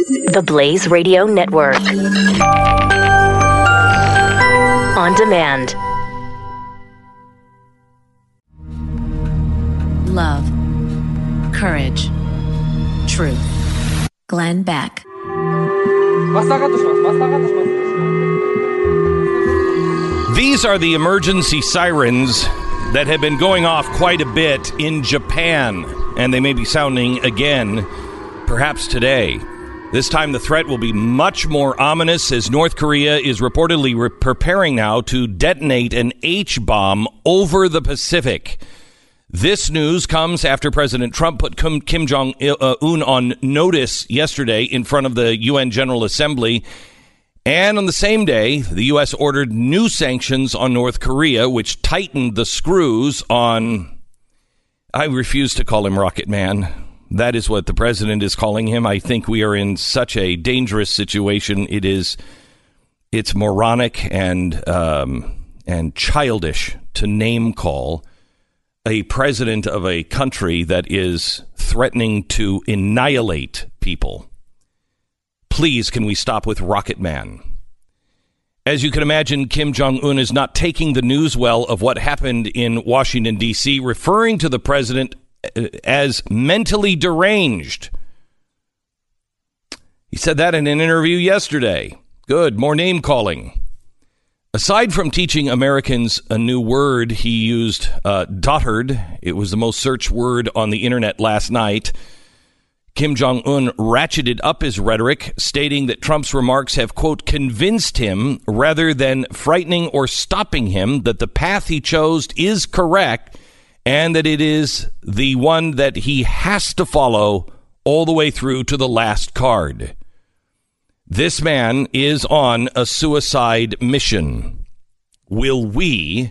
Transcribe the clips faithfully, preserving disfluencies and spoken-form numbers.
The Blaze Radio Network. On demand. Love. Courage. Truth. Glenn Beck. These are the emergency sirens that have been going off quite a bit in Japan, and they may be sounding again, perhaps today. This time the threat will be much more ominous as North Korea is reportedly re- preparing now to detonate an H-bomb over the Pacific. This news comes after President Trump put Kim, Kim Jong-un on notice yesterday in front of the U N General Assembly. And on the same day, the U S ordered new sanctions on North Korea, which tightened the screws on, I refuse to call him Rocket Man. That is what the president is calling him. I think we are in such a dangerous situation. It is, it's moronic and um, and childish to name call a president of a country that is threatening to annihilate people. Please, can we stop with Rocket Man? As you can imagine, Kim Jong-un is not taking the news well of what happened in Washington, D C, referring to the president as mentally deranged. He said that in an interview yesterday. Good, more name calling. Aside from teaching Americans a new word, he used uh, dotard. It was the most searched word on the internet last night. Kim Jong-un ratcheted up his rhetoric, stating that Trump's remarks have, quote, convinced him rather than frightening or stopping him that the path he chose is correct and that it is the one that he has to follow all the way through to the last card. This man is on a suicide mission. Will we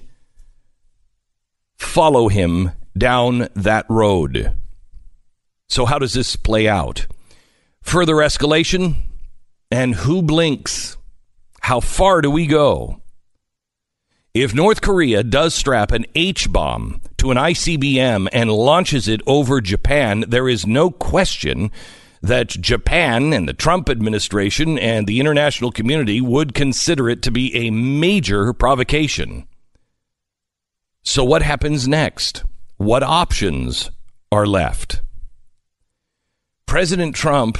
follow him down that road? So how does this play out? Further escalation? And who blinks? How far do we go? If North Korea does strap an H-bomb to an I C B M and launches it over Japan, there is no question that Japan and the Trump administration and the international community would consider it to be a major provocation. So what happens next? What options are left? President Trump,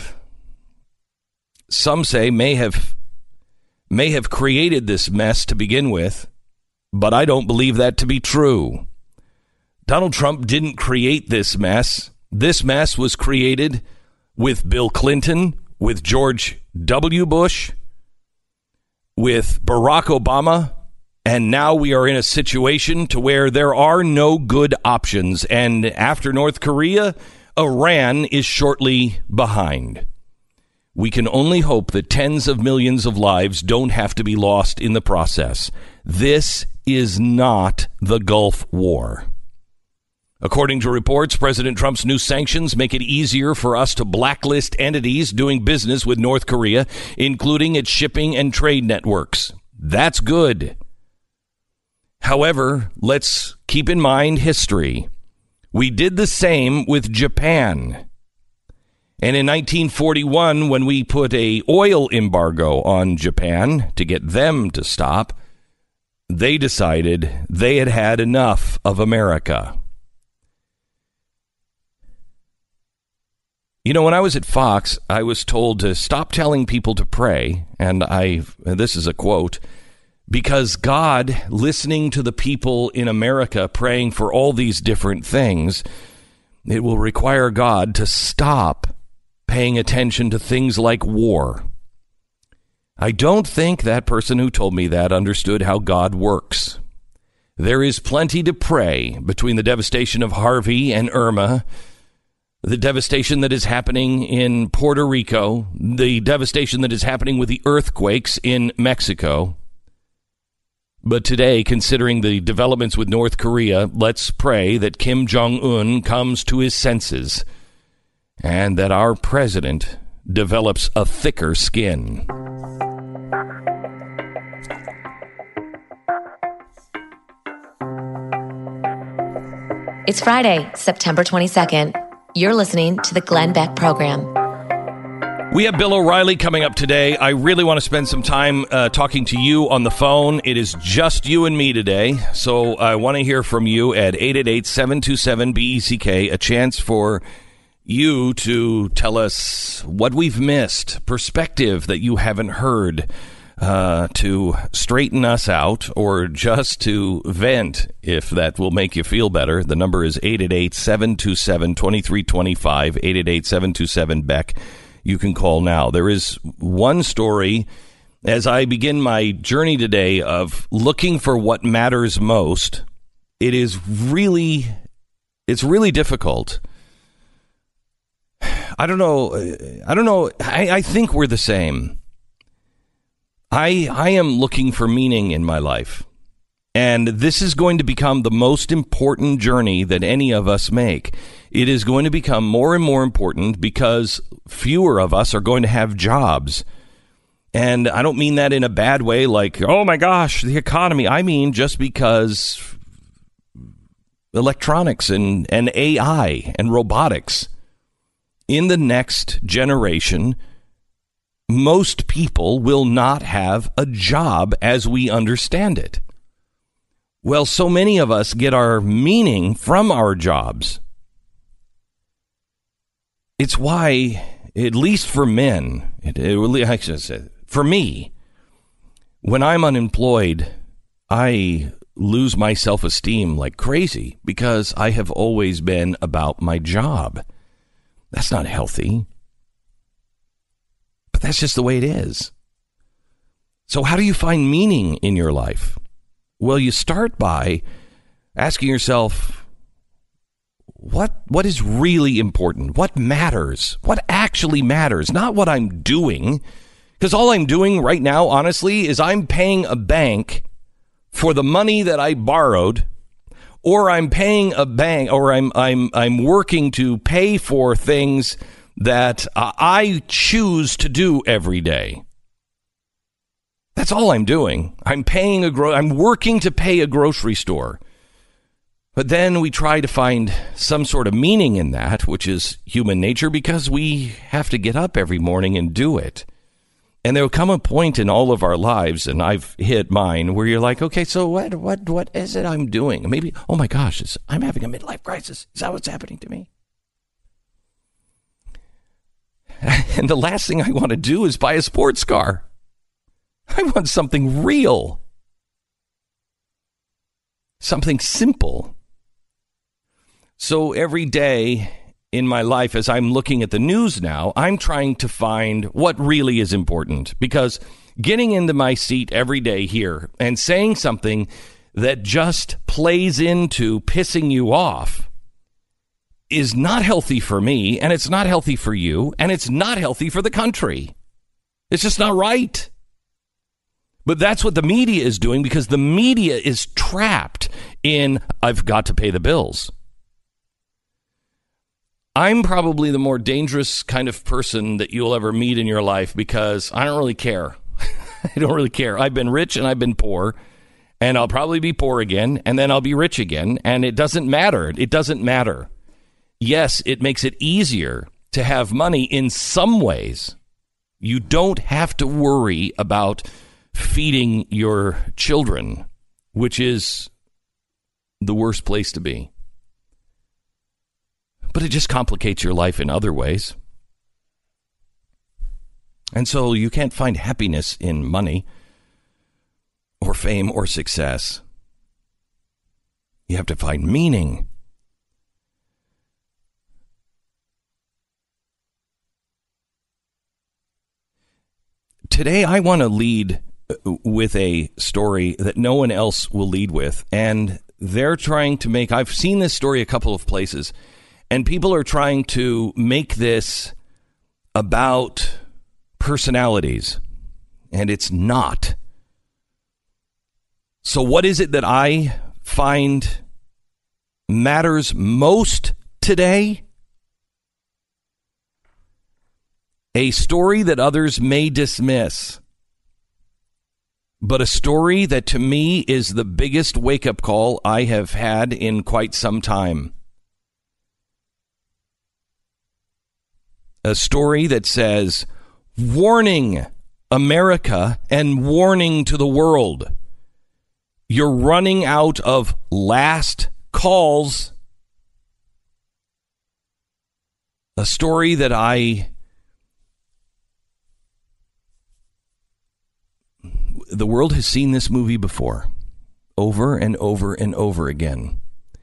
some say, may have may have created this mess to begin with, but I don't believe that to be true. Donald Trump didn't create this mess. This mess was created with Bill Clinton, with George W. Bush, with Barack Obama, and now we are in a situation to where there are no good options. And after North Korea, Iran is shortly behind. We can only hope that tens of millions of lives don't have to be lost in the process. This is not the Gulf War. According to reports, President Trump's new sanctions make it easier for us to blacklist entities doing business with North Korea, including its shipping and trade networks. That's good. However, let's keep in mind history. We did the same with Japan. And in nineteen forty-one, when we put a oil embargo on Japan to get them to stop, they decided they had had enough of America. You know, when I was at Fox, I was told to stop telling people to pray, and I, this is a quote, because God, listening to the people in America praying for all these different things, it will require God to stop paying attention to things like war. I don't think that person who told me that understood how God works. There is plenty to pray between the devastation of Harvey and Irma, the devastation that is happening in Puerto Rico, the devastation that is happening with the earthquakes in Mexico. But today, considering the developments with North Korea, let's pray that Kim Jong-un comes to his senses and that our president develops a thicker skin. It's Friday, September twenty-second. You're listening to the Glenn Beck Program. We have Bill O'Reilly coming up today. I really want to spend some time uh, talking to you on the phone. It is just you and me today, so I want to hear from you at eight eight eight, seven two seven, B E C K, a chance for you to tell us what we've missed, perspective that you haven't heard, uh, to straighten us out, or just to vent, if that will make you feel better. The number is eight eight eight, seven two seven, two three two five, eight eight eight, seven two seven, B E C K. You can call now. There is one story as I begin my journey today of looking for what matters most. It is really, it's really difficult. I don't know. I don't know. I, I think we're the same. I, I am looking for meaning in my life. And this is going to become the most important journey that any of us make. It is going to become more and more important because fewer of us are going to have jobs. And I don't mean that in a bad way, like, oh my gosh, the economy. I mean just because electronics and, and A I and robotics. In the next generation, most people will not have a job as we understand it. Well, so many of us get our meaning from our jobs. It's why, at least for men, it, it, I should say, for me, when I'm unemployed, I lose my self-esteem like crazy because I have always been about my job. That's not healthy. But that's just the way it is. So how do you find meaning in your life? Well, you start by asking yourself, what what is really important? What matters? What actually matters? Not what I'm doing. Because all I'm doing right now, honestly, is I'm paying a bank for the money that I borrowed, or I'm paying a bank, or I'm I'm I'm working to pay for things that uh, I choose to do every day. That's all I'm doing. I'm paying a gro- I'm working to pay a grocery store. But then we try to find some sort of meaning in that, which is human nature, because we have to get up every morning and do it. And there will come a point in all of our lives, and I've hit mine, where you're like, okay, so what what what is it I'm doing? Maybe, oh my gosh, it's, I'm having a midlife crisis. Is that what's happening to me? And the last thing I want to do is buy a sports car. I want something real. Something simple. So every day in my life, as I'm looking at the news now, I'm trying to find what really is important. Because getting into my seat every day here and saying something that just plays into pissing you off is not healthy for me, and it's not healthy for you, and it's not healthy for the country. It's just not right. But that's what the media is doing, because the media is trapped in, I've got to pay the bills. I'm probably the more dangerous kind of person that you'll ever meet in your life, because I don't really care. I don't really care. I've been rich and I've been poor, and I'll probably be poor again, and then I'll be rich again, and it doesn't matter. It doesn't matter. Yes, it makes it easier to have money in some ways. You don't have to worry about feeding your children, which is the worst place to be. But it just complicates your life in other ways. And so you can't find happiness in money or fame or success. You have to find meaning. Today, I want to lead with a story that no one else will lead with. And they're trying to make, I've seen this story a couple of places, and people are trying to make this about personalities, and it's not. So what is it that I find matters most today? A story that others may dismiss, but a story that to me is the biggest wake-up call I have had in quite some time. A story that says, warning America and warning to the world. You're running out of last calls. A story that I... The world has seen this movie before, over and over and over again.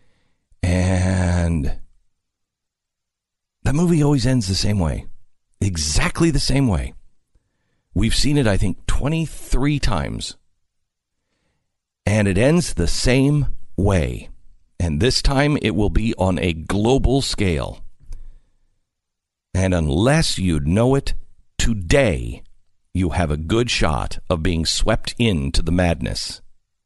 And that movie always ends the same way. Exactly the same way. We've seen it, I think, twenty-three times. And it ends the same way. And this time it will be on a global scale. And unless you know it today, you have a good shot of being swept into the madness.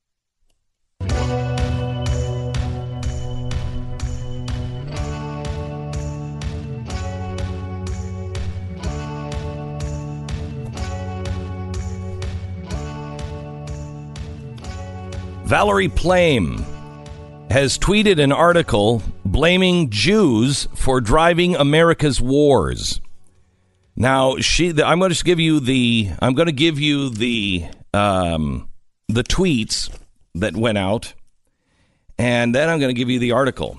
Valerie Plame has tweeted an article blaming Jews for driving America's wars. Now, she, I'm going to give you the, I'm going to give you the, um, the tweets that went out, and then I'm going to give you the article.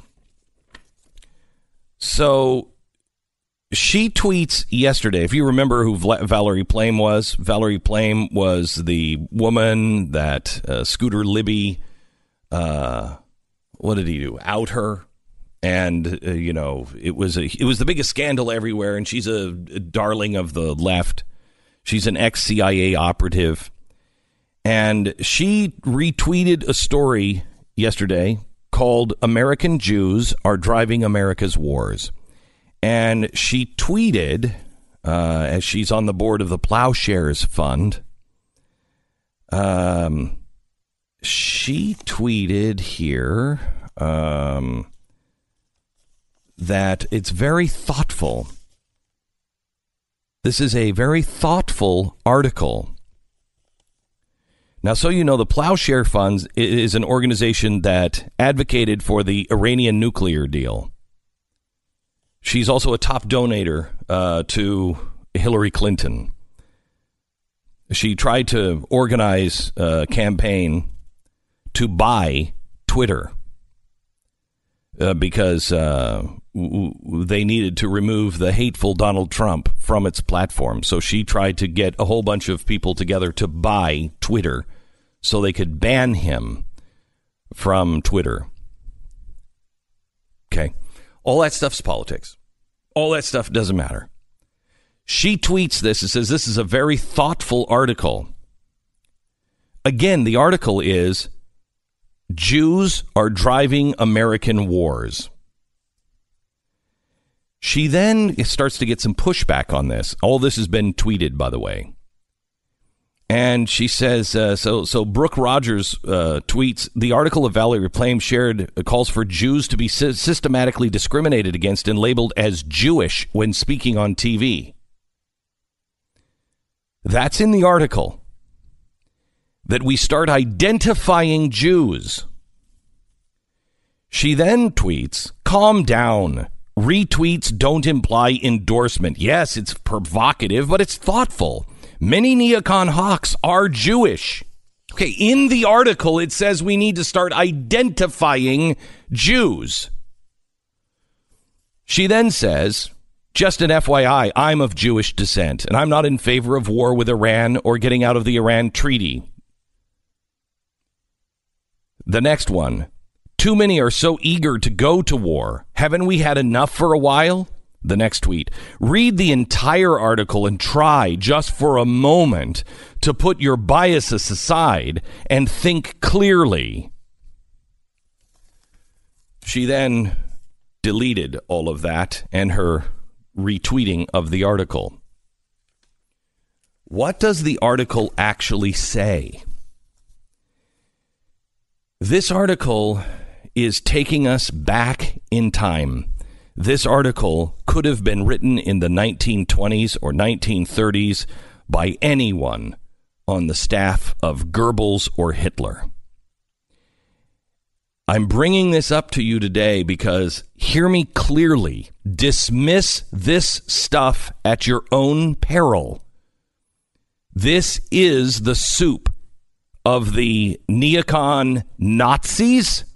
So, she tweets yesterday. If you remember who Valerie Plame was, Valerie Plame was the woman that uh, Scooter Libby, uh, what did he do? Out her. And, uh, you know, it was a, it was the biggest scandal everywhere. And she's a, a darling of the left. She's an ex-C I A operative. And she retweeted a story yesterday called American Jews Are Driving America's Wars. And she tweeted, uh, as she's on the board of the Plowshares Fund, um, she tweeted here, um, that it's very thoughtful. This is a very thoughtful article. Now, so you know, the Plowshare Funds is an organization that advocated for the Iranian nuclear deal. She's also a top donator uh, to Hillary Clinton. She tried to organize a campaign to buy Twitter uh, because uh, w- w- they needed to remove the hateful Donald Trump from its platform. So she tried to get a whole bunch of people together to buy Twitter so they could ban him from Twitter. Okay. All that stuff's politics. All that stuff doesn't matter. She tweets this and says, this is a very thoughtful article. Again, the article is, Jews are driving American wars. She then starts to get some pushback on this. All this has been tweeted, by the way. And she says, uh, so so Brooke Rogers uh, tweets, the article of Valerie Plame shared uh, calls for Jews to be sy- systematically discriminated against and labeled as Jewish when speaking on T V. That's in the article. That we start identifying Jews. She then tweets, calm down. Retweets don't imply endorsement. Yes, it's provocative, but it's thoughtful. Many neocon hawks are Jewish. Okay, in the article, it says we need to start identifying Jews. She then says, just an F Y I, I'm of Jewish descent, and I'm not in favor of war with Iran or getting out of the Iran treaty. The next one, too many are so eager to go to war. Haven't we had enough for a while? The next tweet, read the entire article and try just for a moment to put your biases aside and think clearly. She then deleted all of that and her retweeting of the article. What does the article actually say? This article is taking us back in time. This article could have been written in the nineteen twenties or nineteen thirties by anyone on the staff of Goebbels or Hitler. I'm bringing this up to you today because, hear me clearly, dismiss this stuff at your own peril. This is the soup of the neocon Nazis,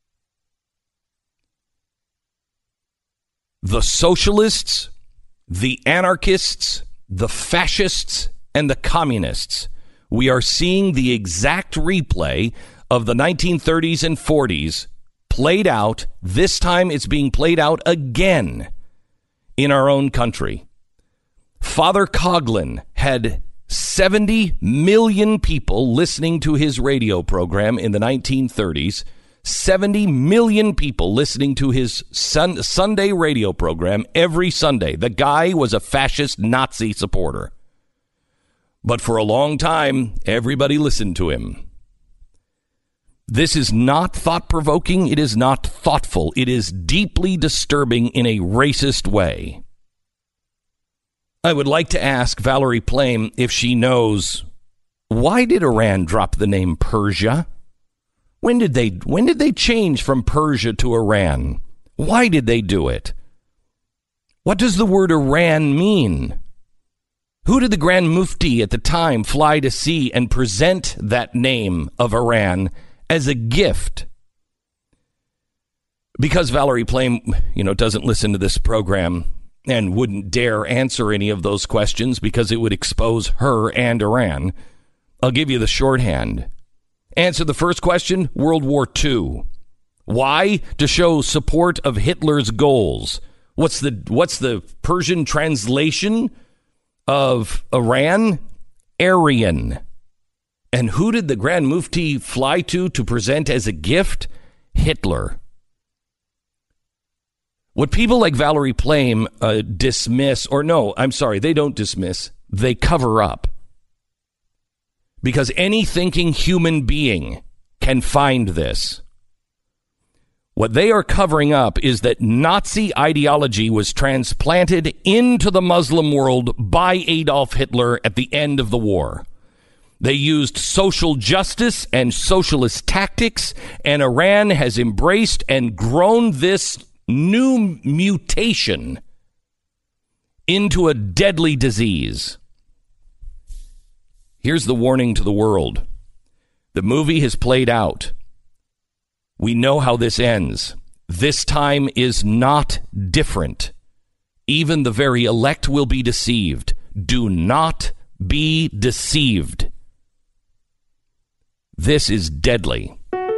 the socialists, the anarchists, the fascists, and the communists. We are seeing the exact replay of the nineteen thirties and forties played out. This time it's being played out again in our own country. Father Coughlin had seventy million people listening to his radio program in the nineteen thirties. seventy million people listening to his sun, Sunday radio program every Sunday. The guy was a fascist Nazi supporter. But for a long time, everybody listened to him. This is not thought-provoking. It is not thoughtful. It is deeply disturbing in a racist way. I would like to ask Valerie Plame if she knows, why did Iran drop the name Persia? When did they when did they change from Persia to Iran? Why did they do it? What does the word Iran mean? Who did the Grand Mufti at the time fly to see and present that name of Iran as a gift? Because Valerie Plame, you know, doesn't listen to this program and wouldn't dare answer any of those questions because it would expose her and Iran, I'll give you the shorthand. Answer the first question, World War Two. Why? To show support of Hitler's goals. What's the what's the Persian translation of Iran? Aryan. And who did the Grand Mufti fly to to present as a gift? Hitler. What people like Valerie Plame uh, dismiss, or no, I'm sorry, they don't dismiss, they cover up. Because any thinking human being can find this. What they are covering up is that Nazi ideology was transplanted into the Muslim world by Adolf Hitler at the end of the war. They used social justice and socialist tactics, and Iran has embraced and grown this new mutation into a deadly disease. Here's the warning to the world. The movie has played out. We know how this ends. This time is not different. Even the very elect will be deceived. Do not be deceived. This is deadly.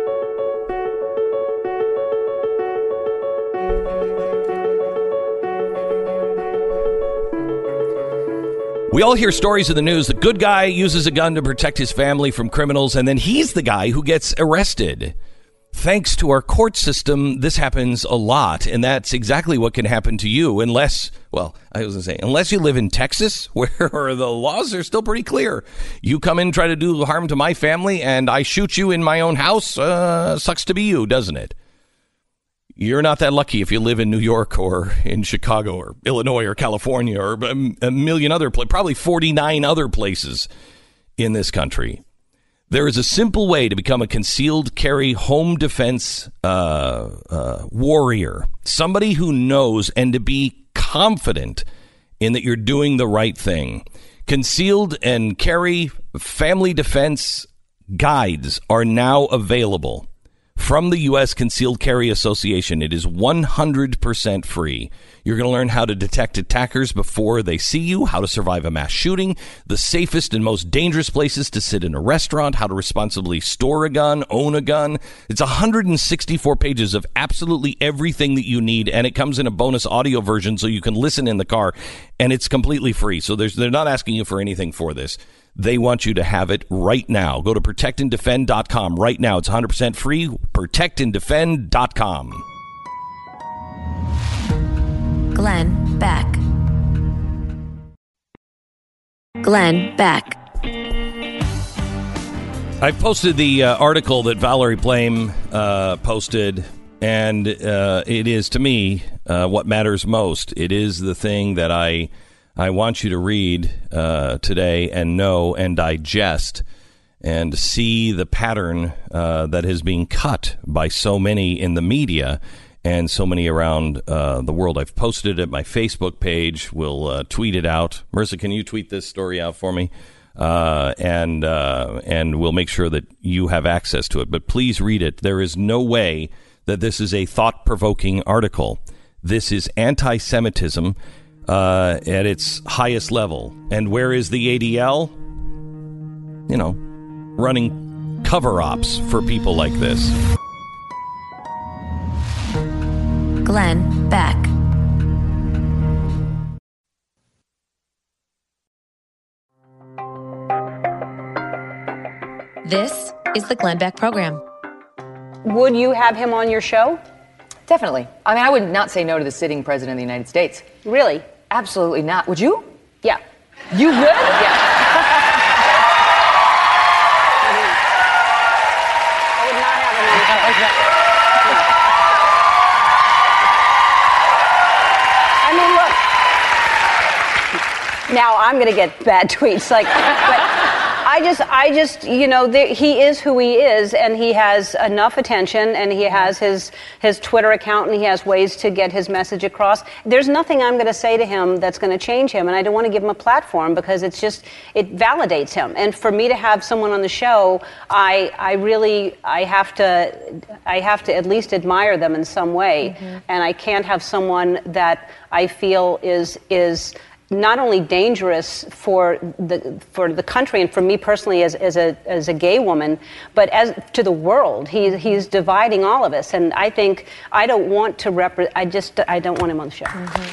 We all hear stories in the news. The good guy uses a gun to protect his family from criminals, and then he's the guy who gets arrested. Thanks to our court system, this happens a lot, and that's exactly what can happen to you unless, well, I was going to say, unless you live in Texas, where the laws are still pretty clear. You come in, try to do harm to my family, and I shoot you in my own house. Uh, sucks to be you, doesn't it? You're not that lucky if you live in New York or in Chicago or Illinois or California or a million other places, probably forty-nine other places in this country. There is a simple way to become a concealed carry home defense uh, uh, warrior, somebody who knows, and to be confident in that you're doing the right thing. Concealed and carry family defense guides are now available from the U S Concealed Carry Association. It is one hundred percent free. You're going to learn how to detect attackers before they see you, how to survive a mass shooting, the safest and most dangerous places to sit in a restaurant, how to responsibly store a gun, own a gun. It's one hundred sixty-four pages of absolutely everything that you need, and it comes in a bonus audio version so you can listen in the car, and it's completely free. So there's, they're not asking you for anything for this. They want you to have it right now. Go to protect and defend dot com right now. It's one hundred percent free. protect and defend dot com. Glenn Beck. Glenn Beck. I posted the uh, article that Valerie Plame uh, posted, and uh, it is, to me, uh, what matters most. It is the thing that I... I want you to read uh, today and know and digest and see the pattern uh, that is being cut by so many in the media and so many around uh, the world. I've posted it at my Facebook page. We'll uh, tweet it out. Marissa, can you tweet this story out for me? uh, and uh, and we'll make sure that you have access to it. But please read it. There is no way that this is a thought-provoking article. This is anti-Semitism uh, at its highest level. And where is the A D L? You know, running cover-ops for people like this. Glenn Beck. This is the Glenn Beck Program. Would you have him on your show? Definitely. I mean, I would not say no to the sitting president of the United States. Really? Absolutely not. Would you? Yeah. You would? Yeah. I would not have him on the show. I mean, look. Now I'm going to get bad tweets, like, but I just, I just, you know, the, he is who he is, and he has enough attention, and he has his his Twitter account, and he has ways to get his message across. There's nothing I'm going to say to him that's going to change him, and I don't want to give him a platform because it's just, it validates him. And for me to have someone on the show, I, I really, I have to, I have to at least admire them in some way, mm-hmm. and I can't have someone that I feel is is. not only dangerous for the for the country and for me personally as, as a as a gay woman, but as to the world. He he's dividing all of us, and I think I don't want to represent. I just I don't want him on the show. Mm-hmm.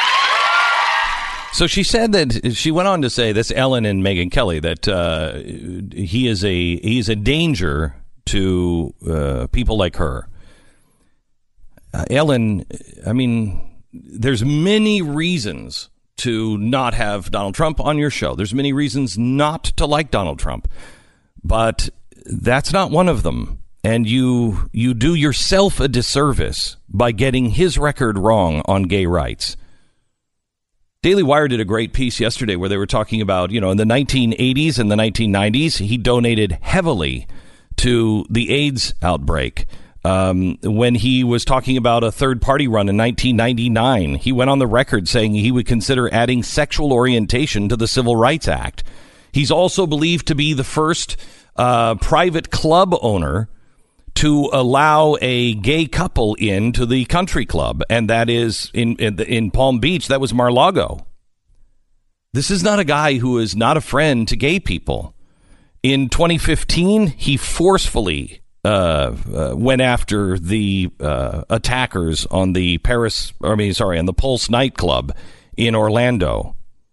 So she said that she went on to say this, Ellen and Megyn Kelly, that uh, he is a he's a danger to uh, people like her. Uh, Ellen, I mean, there's many reasons to not have Donald Trump on your show. There's many reasons not to like Donald Trump, but that's not one of them. And you you do yourself a disservice by getting his record wrong on gay rights. Daily Wire did a great piece yesterday where they were talking about, you know, in the nineteen eighties and the nineteen nineties, he donated heavily to the AIDS outbreak. Um, when he was talking about a third-party run in nineteen ninety-nine, he went on the record saying he would consider adding sexual orientation to the Civil Rights Act. He's also believed to be the first uh, private club owner to allow a gay couple into the country club, and that is in, in, in Palm Beach. That was Mar-a-Lago. This is not a guy who is not a friend to gay people. In twenty fifteen, he forcefully Uh, uh, went after the uh, attackers on the Paris, I mean, sorry, on the Pulse nightclub in Orlando.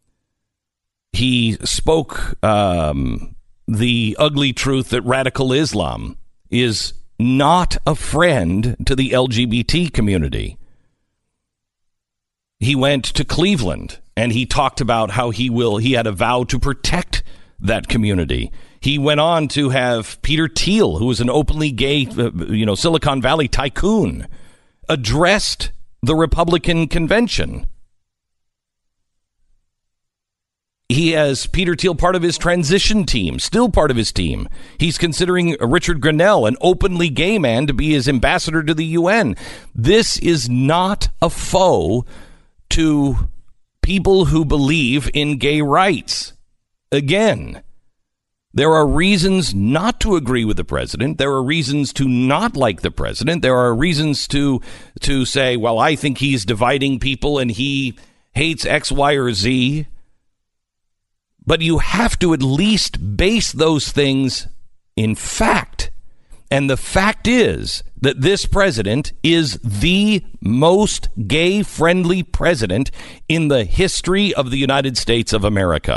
He spoke um, the ugly truth that radical Islam is not a friend to the L G B T community. He went to Cleveland and he talked about how he will, he had a vow to protect that community. He went on to have Peter Thiel, who was an openly gay, uh, you know, Silicon Valley tycoon, addressed the Republican convention. He has Peter Thiel part of his transition team, still part of his team. He's considering Richard Grenell, an openly gay man, to be his ambassador to the U N. This is not a foe to people who believe in gay rights. Again, there are reasons not to agree with the president. There are reasons to not like the president. There are reasons to to say, well, I think he's dividing people and he hates X, Y, or Z. But you have to at least base those things in fact. And the fact is that this president is the most gay-friendly president in the history of the United States of America.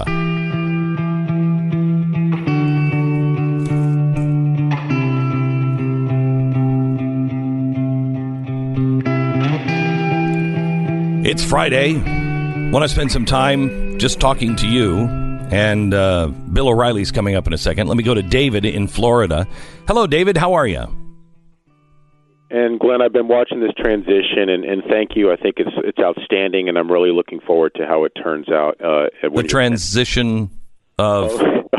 It's Friday. Want to spend some time just talking to you. And uh, Bill O'Reilly's coming up in a second. Let me go to David in Florida. Hello, David. How are you? And Glenn, I've been watching this transition, and, and thank you. I think it's it's outstanding, and I'm really looking forward to how it turns out. Uh, the transition of of, of the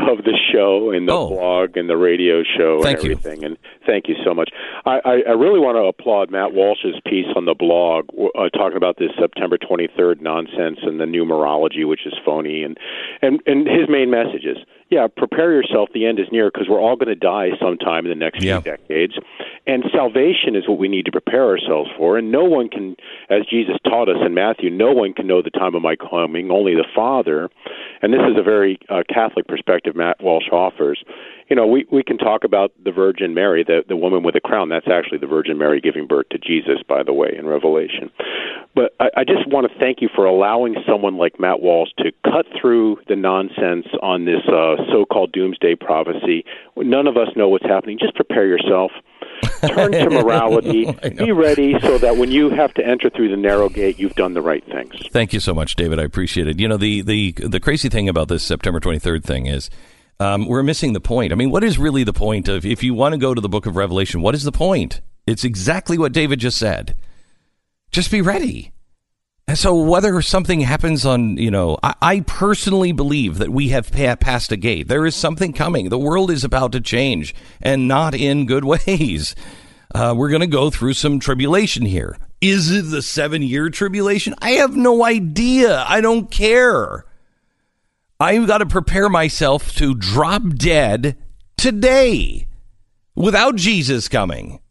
show and the oh. blog and the radio show thank and everything. You. And thank you so much. I, I, I really want to applaud Matt Walsh's piece on the blog uh, talking about this September twenty-third nonsense and the numerology, which is phony, and, and, and his main message is, yeah, prepare yourself. The end is near because we're all going to die sometime in the next yeah. few decades. And salvation is what we need to prepare ourselves for. And no one can, as Jesus taught us in Matthew, no one can know the time of my coming, only the Father. And this is a very uh, Catholic perspective Matt Walsh offers. You know, we, we can talk about the Virgin Mary, the, the woman with a crown. That's actually the Virgin Mary giving birth to Jesus, by the way, in Revelation. But I, I just want to thank you for allowing someone like Matt Walsh to cut through the nonsense on this uh, so-called doomsday prophecy. None of us know what's happening. Just prepare yourself. Turn to morality. Be ready so that when you have to enter through the narrow gate, you've done the right things. Thank you so much, David. I appreciate it. You know, the the, the crazy thing about this September twenty-third thing is um, we're missing the point. I mean, what is really the point of, if you want to go to the book of Revelation, what is the point? It's exactly what David just said. Just be ready. And so whether something happens on, you know, I, I personally believe that we have pa- passed a gate. There is something coming. The world is about to change, and not in good ways. Uh, we're going to go through some tribulation here. Is it the seven-year tribulation? I have no idea. I don't care. I've got to prepare myself to drop dead today without Jesus coming.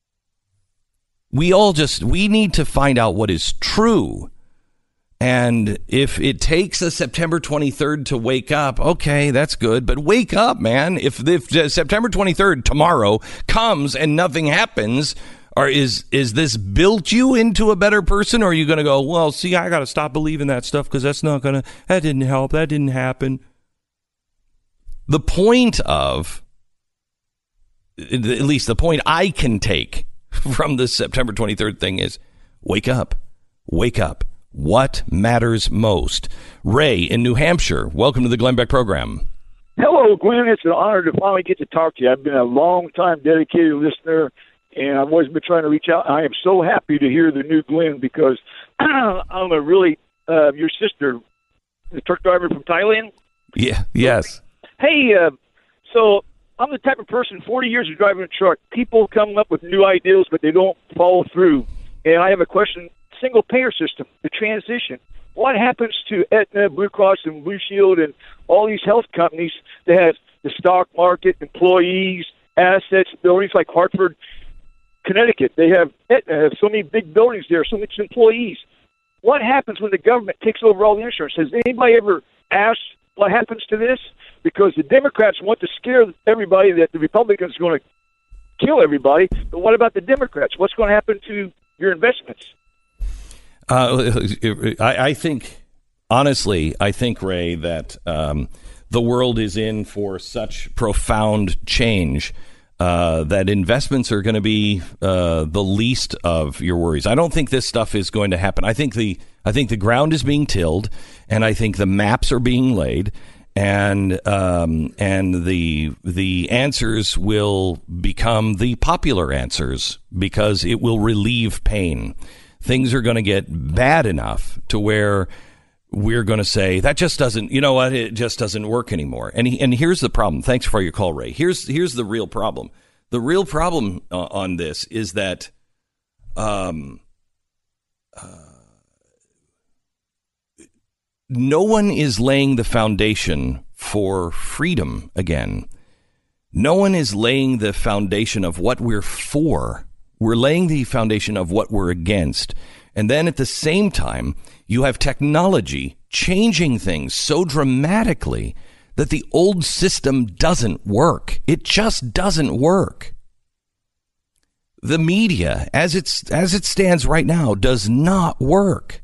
We all just, we need to find out what is true. And if it takes a September twenty-third to wake up, okay, that's good. But wake up, man. If, if September twenty-third tomorrow comes and nothing happens, or is is this built you into a better person? Or are you going to go, well, see, I got to stop believing that stuff because that's not going to, that didn't help. That didn't happen. The point of, at least the point I can take from this September twenty-third thing is, wake up, wake up. What matters most? Ray in New Hampshire, welcome to the Glenn Beck program. Hello, Glenn. It's an honor to finally get to talk to you. I've been a long-time dedicated listener, and I've always been trying to reach out. I am so happy to hear the new Glenn because I'm a really, uh, your sister, the truck driver from Thailand. Yeah, yes. Hey, uh, so I'm the type of person, forty years of driving a truck, people come up with new ideas, but they don't follow through. And I have a question. Single payer system, the transition. What happens to Aetna, Blue Cross, and Blue Shield, and all these health companies that have the stock market, employees, assets, buildings like Hartford, Connecticut? They have Aetna, have so many big buildings there, so many employees. What happens when the government takes over all the insurance? Has anybody ever asked what happens to this? Because the Democrats want to scare everybody that the Republicans are going to kill everybody. But what about the Democrats? What's going to happen to your investments? Uh, I, I think, honestly, I think, Ray, that um, the world is in for such profound change uh, that investments are going to be uh, the least of your worries. I don't think this stuff is going to happen. I think the I think the ground is being tilled, and I think the maps are being laid, and um, and the the answers will become the popular answers because it will relieve pain. Things are going to get bad enough to where we're going to say that just doesn't, you know what, it just doesn't work anymore. And he, and here's the problem. Thanks for your call, Ray. Here's here's the real problem. The real problem uh, on this is that um, uh, no one is laying the foundation for freedom again. No one is laying the foundation of what we're for. We're laying the foundation of what we're against. And then at the same time, you have technology changing things so dramatically that the old system doesn't work. It just doesn't work. The media, as it's as it stands right now, does not work.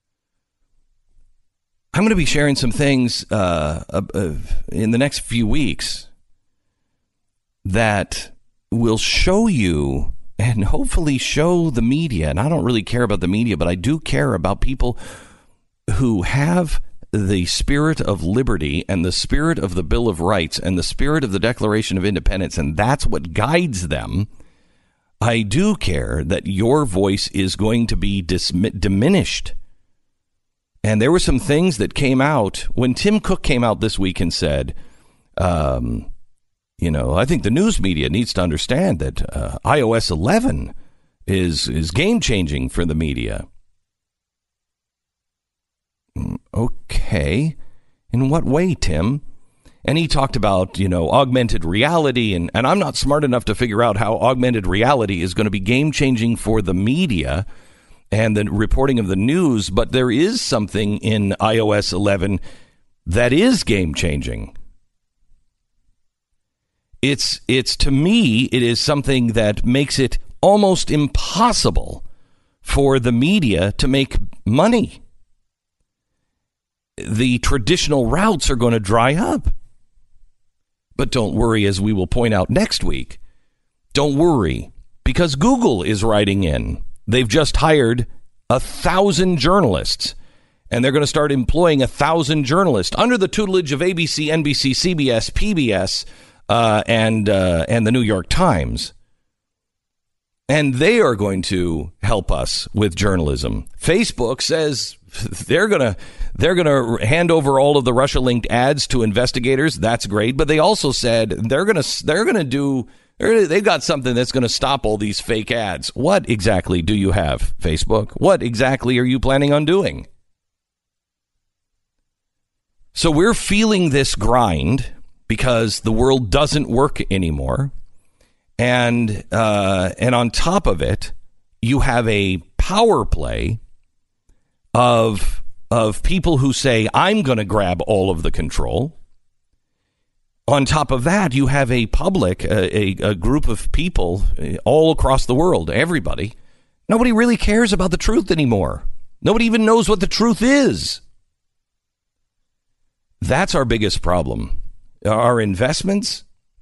I'm going to be sharing some things uh, uh, in the next few weeks that will show you and hopefully show the media, and I don't really care about the media, but I do care about people who have the spirit of liberty and the spirit of the Bill of Rights and the spirit of the Declaration of Independence, and that's what guides them. I do care that your voice is going to be dis- diminished. And there were some things that came out when Tim Cook came out this week and said, Um, you know, I think the news media needs to understand that uh, i O S eleven is is game changing for the media. Okay. In what way, Tim? And he talked about, you know, augmented reality. And, and I'm not smart enough to figure out how augmented reality is going to be game changing for the media and the reporting of the news. But there is something in i O S eleven that is game changing. It's it's to me, it is something that makes it almost impossible for the media to make money. The traditional routes are going to dry up. But don't worry, as we will point out next week. Don't worry, because Google is writing in. They've just hired a thousand journalists, and they're going to start employing a thousand journalists under the tutelage of A B C, N B C, C B S, P B S, uh, and uh, and the New York Times. And they are going to help us with journalism. Facebook says they're going to they're going to hand over all of the Russia-linked ads to investigators. That's great. But they also said they're going to they're going to do they've got something that's going to stop all these fake ads. What exactly do you have, Facebook? What exactly are you planning on doing? So we're feeling this grind because the world doesn't work anymore. And uh, and on top of it, you have a power play of of people who say, I'm going to grab all of the control. On top of that, you have a public, a, a, a group of people all across the world, everybody. Nobody really cares about the truth anymore. Nobody even knows what the truth is. That's our biggest problem. Our investments.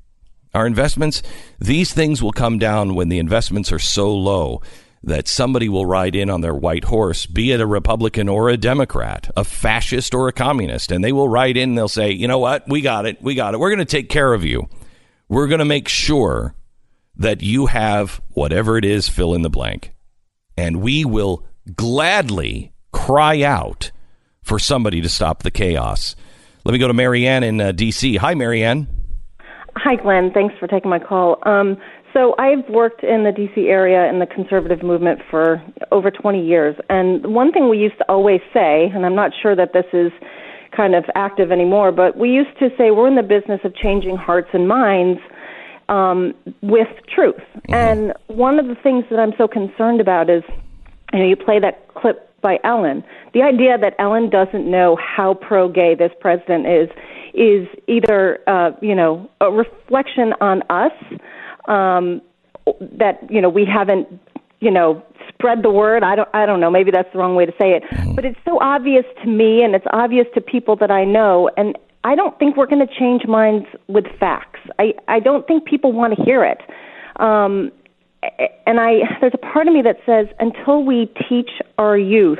Our investments, these things will come down when the investments are so low that somebody will ride in on their white horse, be it a Republican or a Democrat, a fascist or a communist, and they will ride in and they'll say, you know what, we got it, we got it. We're going to take care of you. We're going to make sure that you have whatever it is, fill in the blank. And we will gladly cry out for somebody to stop the chaos. Let me go to Marianne in uh, D C. Hi, Marianne. Hi, Glenn. Thanks for taking my call. Um, so I've worked in the D C area in the conservative movement for over twenty years. And one thing we used to always say, and I'm not sure that this is kind of active anymore, but we used to say we're in the business of changing hearts and minds um, with truth. Mm-hmm. And one of the things that I'm so concerned about is, you know, you play that clip by Ellen. The idea that Ellen doesn't know how pro-gay this president is is either, uh, you know, a reflection on us, um, that, you know, we haven't, you know, spread the word. I don't, I don't know. Maybe that's the wrong way to say it. But it's so obvious to me, and it's obvious to people that I know, and I don't think we're going to change minds with facts. I, I don't think people want to hear it. Um, and I, there's a part of me that says until we teach our youth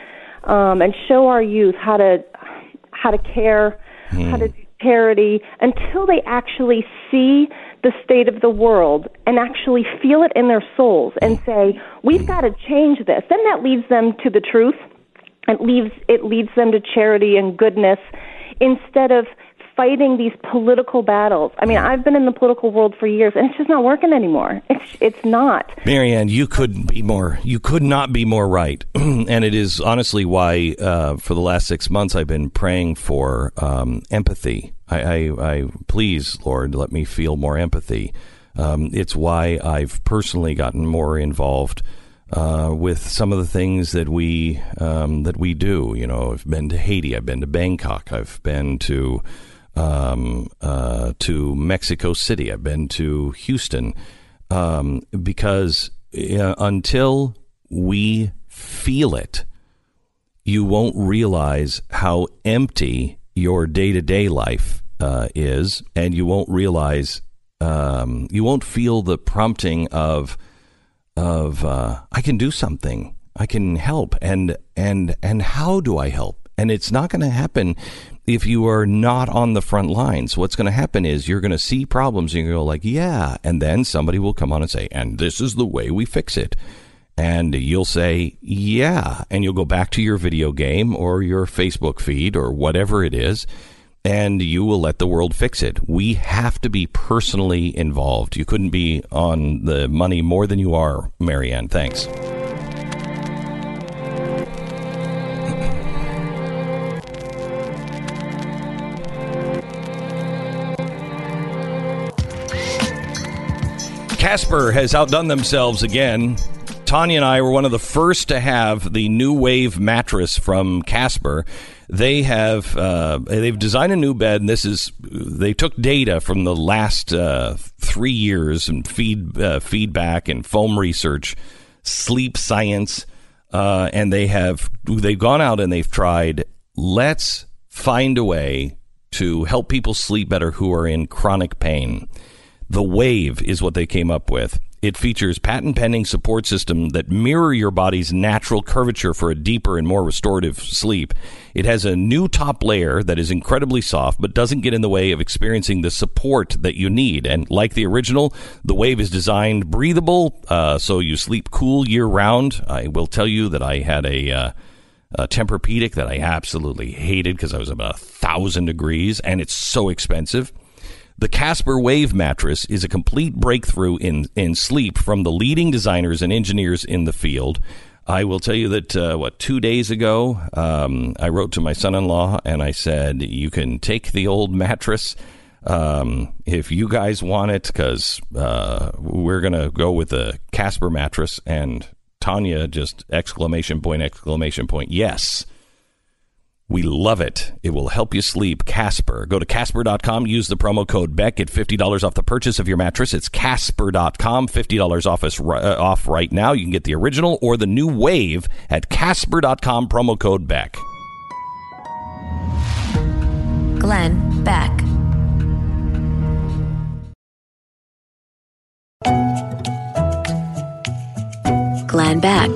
um, and show our youth how to how to care, Hmm. how to do charity, until they actually see the state of the world and actually feel it in their souls and say, we've got to change this. Then that leads them to the truth. It leaves, it leads them to charity and goodness instead of fighting these political battles. I mean, I've been in the political world for years, and it's just not working anymore. It's it's not. Marianne, you couldn't be more, you could not be more right. And it is honestly why uh, for the last six months I've been praying for um, empathy. I, I, I, please, Lord, let me feel more empathy. Um, it's why I've personally gotten more involved uh, with some of the things that we um, that we do. You know, I've been to Haiti, I've been to Bangkok, I've been to Um, uh, to Mexico City. I've been to Houston um, because uh, until we feel it, you won't realize how empty your day-to-day life uh, is, and you won't realize, um, you won't feel the prompting of, of uh, I can do something, I can help, and and and how do I help? And it's not going to happen if you are not on the front lines. What's going to happen is you're going to see problems and you go like, yeah. And then somebody will come on and say, and this is the way we fix it. And you'll say, yeah. And you'll go back to your video game or your Facebook feed or whatever it is. and you will let the world fix it. We have to be personally involved. You couldn't be on the money more than you are, Marianne. Thanks. Casper has outdone themselves again. Tanya and I were one of the first to have the new Wave mattress from Casper. They have uh, they've designed a new bed, and this is they took data from the last uh, three years and feed uh, feedback and foam research, sleep science, uh, and they have they've gone out and they've tried. Let's find a way to help people sleep better who are in chronic pain. The Wave is what they came up with. It features patent-pending support system that mirror your body's natural curvature for a deeper and more restorative sleep. It has a new top layer that is incredibly soft but doesn't get in the way of experiencing the support that you need. And like the original, the Wave is designed breathable, uh, so you sleep cool year-round. I will tell you that I had a, uh, a Tempur-Pedic that I absolutely hated because I was about a thousand degrees, and it's so expensive. The Casper Wave mattress is a complete breakthrough in, in sleep from the leading designers and engineers in the field. I will tell you that, uh, what, two days ago, um, I wrote to my son-in-law and I said, you can take the old mattress um, if you guys want it, because uh, we're going to go with the Casper mattress. And Tanya just exclamation point, exclamation point, yes. We love it. It will help you sleep. Casper. Go to Casper dot com. Use the promo code Beck. Get fifty dollars off the purchase of your mattress. It's Casper dot com. fifty dollars off, us, uh, off right now. You can get the original or the new Wave at Casper dot com. Promo code Beck. Glenn Beck. Glenn Beck.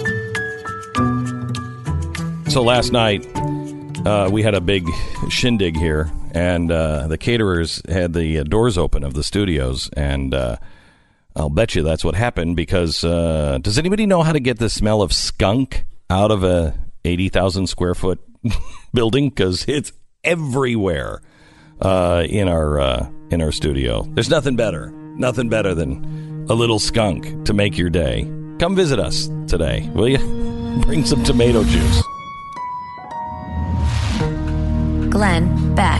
So last night, Uh, we had a big shindig here, and uh, the caterers had the uh, doors open of the studios, and uh, I'll bet you that's what happened, because uh, does anybody know how to get the smell of skunk out of a eighty thousand square foot building? Because it's everywhere uh, in our uh, in our studio. There's nothing better, nothing better than a little skunk to make your day. Come visit us today, will you? Bring some tomato juice. Glenn Beck.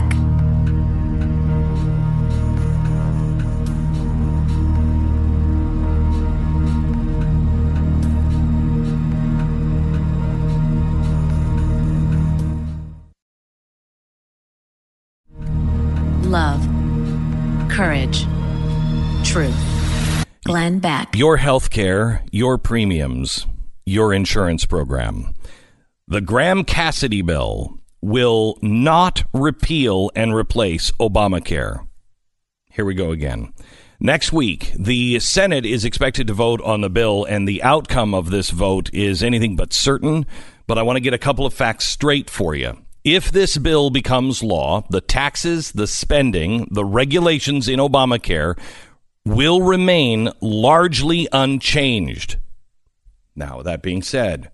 Love, courage, truth. Glenn Beck. Your health care, your premiums, your insurance program. The Graham Cassidy bill will not repeal and replace Obamacare. Here we go again. Next week, the Senate is expected to vote on the bill, and the outcome of this vote is anything but certain. But I want to get a couple of facts straight for you. If this bill becomes law, the taxes, the spending, the regulations in Obamacare will remain largely unchanged. Now, that being said,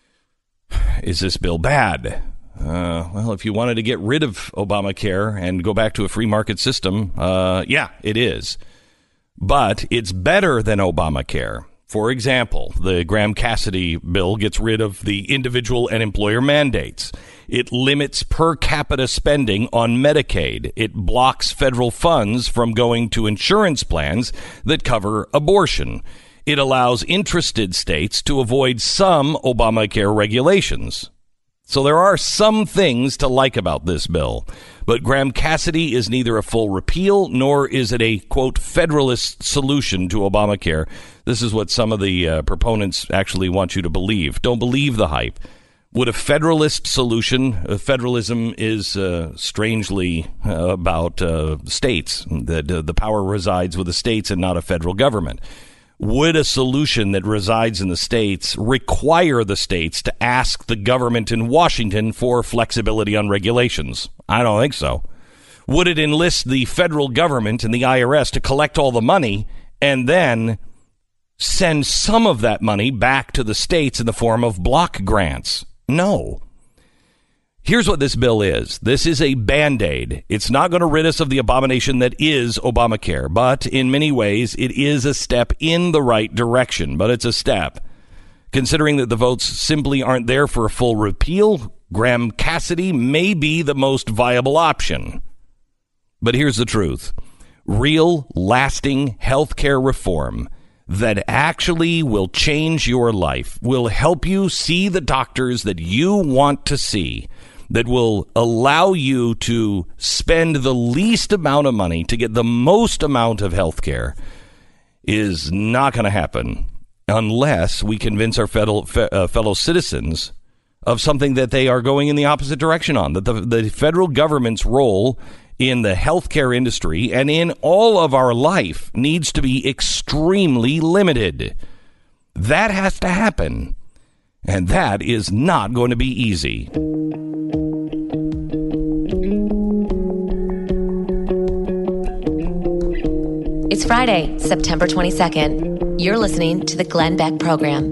is this bill bad? Uh, well, if you wanted to get rid of Obamacare and go back to a free market system, uh, yeah, it is. But it's better than Obamacare. For example, the Graham Cassidy bill gets rid of the individual and employer mandates. It limits per capita spending on Medicaid. It blocks federal funds from going to insurance plans that cover abortion. It allows interested states to avoid some Obamacare regulations. So there are some things to like about this bill, but Graham Cassidy is neither a full repeal nor is it a, quote, federalist solution to Obamacare. This is what some of the uh, proponents actually want you to believe. Don't believe the hype. Would a federalist solution, uh, federalism is uh, strangely uh, about uh, states, that uh, the power resides with the states and not a federal government. Would a solution that resides in the states require the states to ask the government in Washington for flexibility on regulations? I don't think so. Would it enlist the federal government and the I R S to collect all the money and then send some of that money back to the states in the form of block grants? No. Here's what this bill is. This is a Band-Aid. It's not going to rid us of the abomination that is Obamacare, but in many ways, it is a step in the right direction, but it's a step. Considering that the votes simply aren't there for a full repeal, Graham Cassidy may be the most viable option. But here's the truth. Real, lasting health care reform that actually will change your life, will help you see the doctors that you want to see, that will allow you to spend the least amount of money to get the most amount of health care, is not going to happen unless we convince our fellow, uh, fellow citizens of something that they are going in the opposite direction on, that the, the federal government's role in the healthcare industry and in all of our life needs to be extremely limited. That has to happen, and that is not going to be easy. It's Friday, September twenty-second. You're listening to the Glenn Beck Program.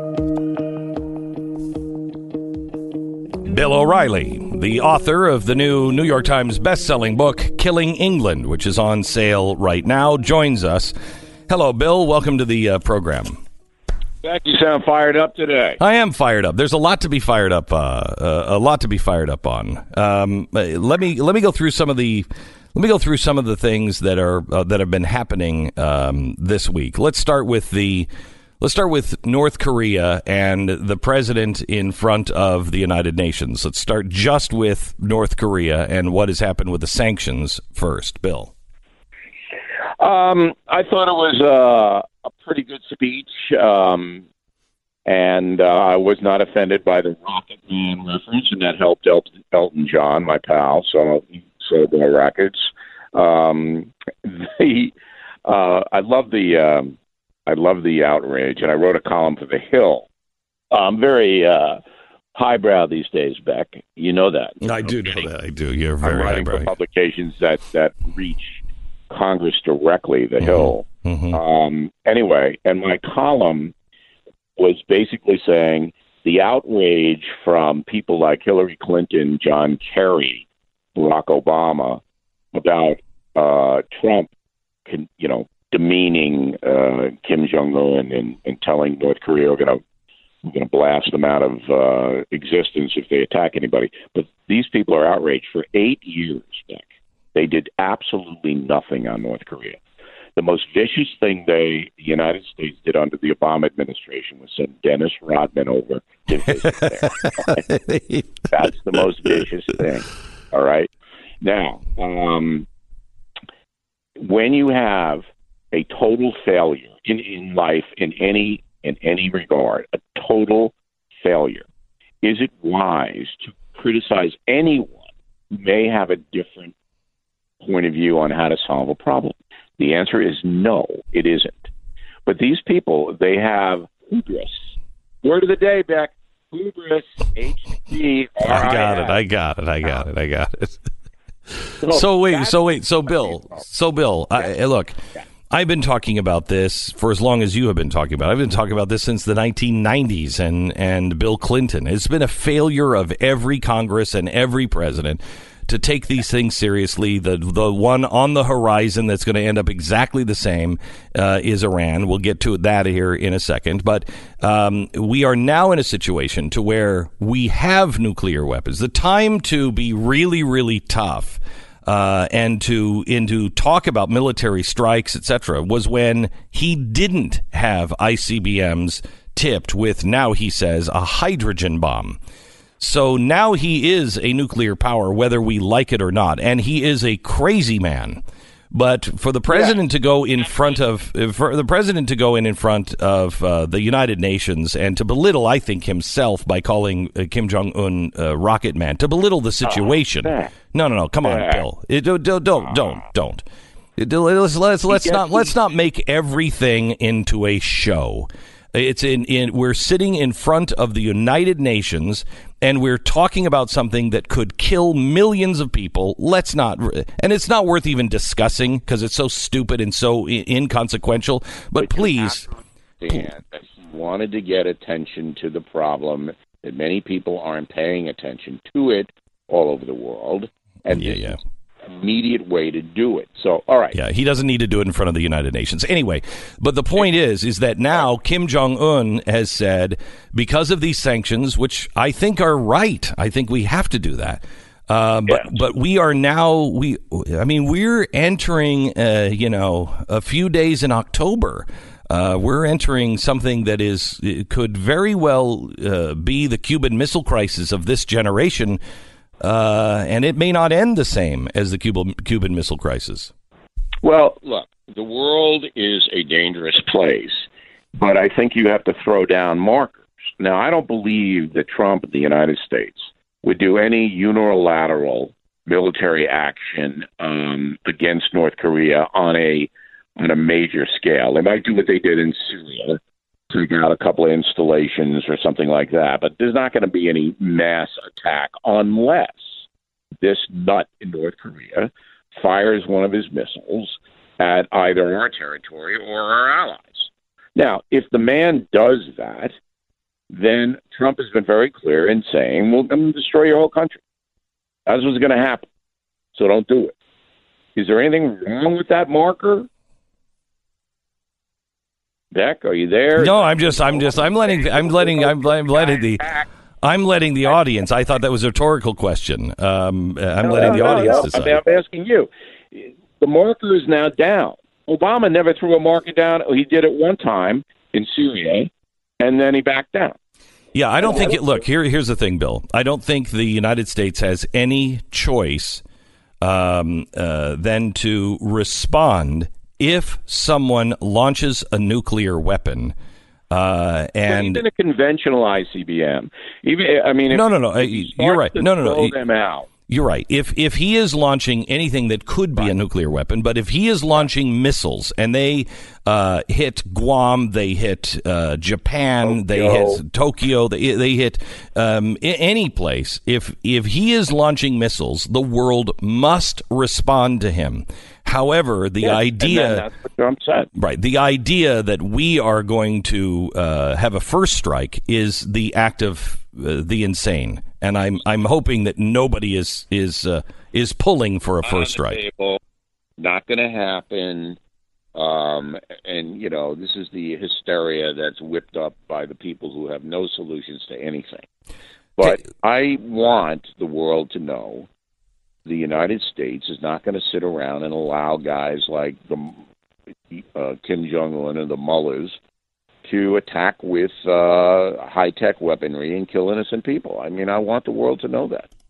Bill O'Reilly, the author of the new New York Times best-selling book, Killing England, which is on sale right now, joins us. Hello, Bill. Welcome to the uh, program. Beck, you sound fired up today. I am fired up. There's a lot to be fired up. Uh, uh, a lot to be fired up on. Um, let me let me go through some of the let me go through some of the things that are uh, that have been happening um, this week. Let's start with the. Let's start with North Korea and the president in front of the United Nations. Let's start just with North Korea and what has happened with the sanctions first. Bill. Um, I thought it was uh, a pretty good speech, um, and uh, I was not offended by the Rocket Man reference, and that helped El- Elton John, my pal, so he sold my records. Um, the uh, I love the... Um, I love the outrage, and I wrote a column for The Hill. I'm very uh, highbrow these days, Beck. You know that. I do know that. I do. You're very I'm writing highbrow. for publications that, that reach Congress directly, The Mm-hmm. Hill. Mm-hmm. Um, anyway, and my column was basically saying the outrage from people like Hillary Clinton, John Kerry, Barack Obama about uh, Trump, can, you know, demeaning uh, Kim Jong-un and, and telling North Korea we're going to we're going to blast them out of uh, existence if they attack anybody. But these people are outraged. For eight years, Beck, they did absolutely nothing on North Korea. The most vicious thing they, the United States, did under the Obama administration was send Dennis Rodman over to visit there. That's the most vicious thing. All right? Now, um, when you have a total failure in, in life in any in any regard, a total failure, is it wise to criticize anyone who may have a different point of view on how to solve a problem? The answer is no, it isn't. But these people, they have hubris. Word of the day, Beck. Hubris. H B R I S. I got it. I got it. I got it. I got it. So wait. So wait. So Bill. So Bill. I, look. I've been talking about this for as long as you have been talking about it. I've been talking about this since the nineteen nineties and, and Bill Clinton. It's been a failure of every Congress and every president to take these things seriously. The the one on the horizon that's going to end up exactly the same uh, is Iran. We'll get to that here in a second. But um, we are now in a situation to where we have nuclear weapons. The time to be really, really tough Uh, and to and to talk about military strikes, et cetera, was when he didn't have I C B Ms tipped with, now he says, a hydrogen bomb. So now he is a nuclear power, whether we like it or not, and he is a crazy man. But for the president yeah. to go in front of, for the president to go in in front of uh, the United Nations and to belittle, I think, himself by calling uh, Kim Jong-un uh, Rocket Man, to belittle the situation. Oh, no, no, no, come on, yeah. Bill. It, don't, don't, don't, don't, don't. It, let's let's, let's not let's not make everything into a show. It's in, in we're sitting in front of the United Nations and we're talking about something that could kill millions of people. Let's not, and it's not worth even discussing because it's so stupid and so I- inconsequential. But, but please, understand that he wanted to get attention to the problem that many people aren't paying attention to it all over the world, and yeah, this yeah. is an immediate way to do it. So, all right. Yeah, he doesn't need to do it in front of the United Nations. Anyway, but the point is, is that now Kim Jong-un has said, because of these sanctions, which I think are right, I think we have to do that. Uh, but yes. but we are now we I mean we're entering uh, you know a few days in October. Uh, we're entering something that is could very well uh, be the Cuban Missile Crisis of this generation, uh, and it may not end the same as the Cuban Cuban Missile Crisis. Well, look, the world is a dangerous place, but I think you have to throw down markers. Now, I don't believe that Trump, the United States, would do any unilateral military action um, against North Korea on a on a major scale. They might do what they did in Syria, take out a couple of installations or something like that, but there's not going to be any mass attack unless this nut in North Korea fires one of his missiles at either our territory or our allies. Now, if the man does that, then Trump has been very clear in saying, well, I'm going to destroy your whole country. That's what's going to happen. So don't do it. Is there anything wrong with that marker? Beck, are you there? No, I'm just, I'm just, I'm letting, I'm letting, I'm, I'm letting the, I'm letting the audience. I thought that was a rhetorical question. Um, I'm no, letting no, the no, audience no. decide. I'm asking you. The marker is now down. Obama never threw a marker down. He did it one time in Syria, and then he backed down. Yeah, I don't think it. Look, here, here's the thing, Bill. I don't think the United States has any choice um, uh, than to respond if someone launches a nuclear weapon. Uh, and even a conventional I C B M. Even I mean, if, no, no, no. Uh, you're right. No, no, no. Throw them out. You're right. If if he is launching anything that could be a nuclear weapon, but if he is launching missiles and they uh, hit Guam, they hit uh, Japan, Tokyo. they hit Tokyo, they they hit um, any place. If if he is launching missiles, the world must respond to him. However, the yes, idea, and then that's what Trump said. Right, the idea that we are going to uh, have a first strike is the act of uh, the insane, and I'm I'm hoping that nobody is is uh, is pulling for a first strike. Table, not going to happen. Um, and you know, this is the hysteria that's whipped up by the people who have no solutions to anything. But I want the world to know the United States is not going to sit around and allow guys like the uh, Kim Jong-un and the mullahs to attack with uh, high-tech weaponry and kill innocent people. I mean, I want the world to know that.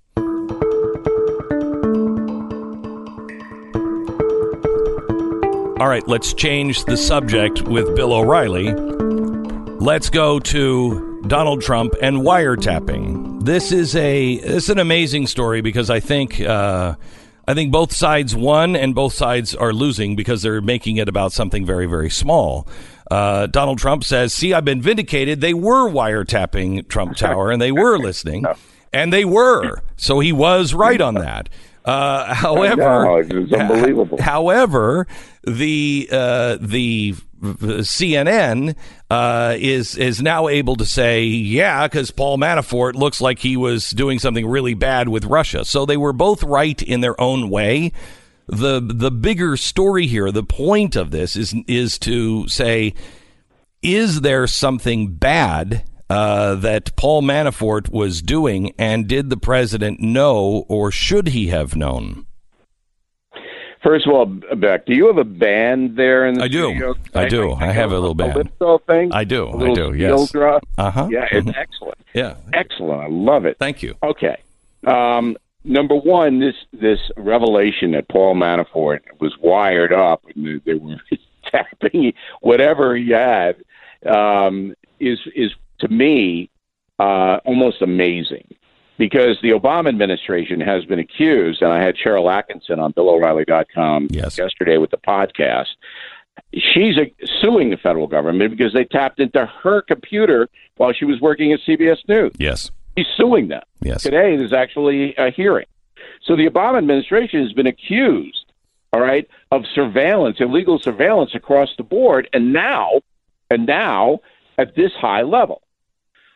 All right, let's change the subject with Bill O'Reilly. Let's go to Donald Trump and wiretapping. This is a this is an amazing story because I think uh, I think both sides won and both sides are losing because they're making it about something very, very small. Uh, Donald Trump says, see, I've been vindicated. They were wiretapping Trump Tower and they were listening and they were. So he was right on that. Uh, however, know, it was unbelievable. However, the uh, the C N N uh, is is now able to say, yeah, because Paul Manafort looks like he was doing something really bad with Russia. So they were both right in their own way. The the bigger story here, the point of this is is to say, is there something bad Uh, that Paul Manafort was doing, and did the president know, or should he have known? First of all, Beck, do you have a band there in the I do. studio? I do. I, I have a little band. Calypso thing? I do. A I do. Yes. Drum? Uh-huh. Yeah, it's mm-hmm. excellent. Yeah. Excellent. I love it. Thank you. Okay. Um, number one, this this revelation that Paul Manafort was wired up and they were tapping whatever he had um, is is to me, uh, almost amazing, because the Obama administration has been accused, and I had Cheryl Atkinson on Bill O'Reilly dot com yes. yesterday with the podcast. She's a, suing the federal government because they tapped into her computer while she was working at C B S News. Yes. She's suing them. Yes. Today, there's actually a hearing. So the Obama administration has been accused, all right, of surveillance, illegal surveillance across the board, and now, and now at this high level.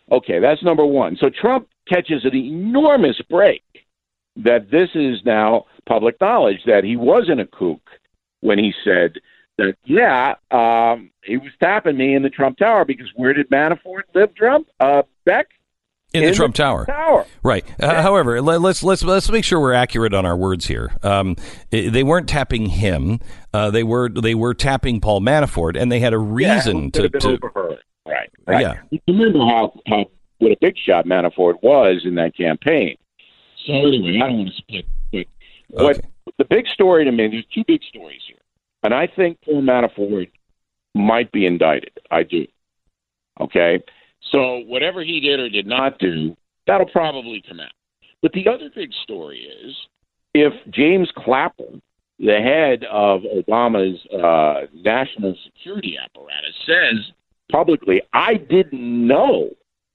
Okay, that's number one. So Trump catches an enormous break that this is now public knowledge that he wasn't a kook when he said that, yeah, um, he was tapping me in the Trump Tower, because where did Manafort live, Trump? Uh, Beck? In, in the Trump the Tower. Tower. Right. Uh, however, let, let's let's let's make sure we're accurate on our words here. Um, they weren't tapping him. Uh, they were they were tapping Paul Manafort, and they had a reason yeah, to. to overheard. Right. Right. Yeah. You remember how, how what a big shot Manafort was in that campaign. So anyway, I don't want to split, but what okay. the big story to me, there's two big stories here, and I think Paul Manafort might be indicted. I do. Okay. So whatever he did or did not do, that'll probably come out. But the other big story is if James Clapper, the head of Obama's uh, national security apparatus, says publicly, I didn't know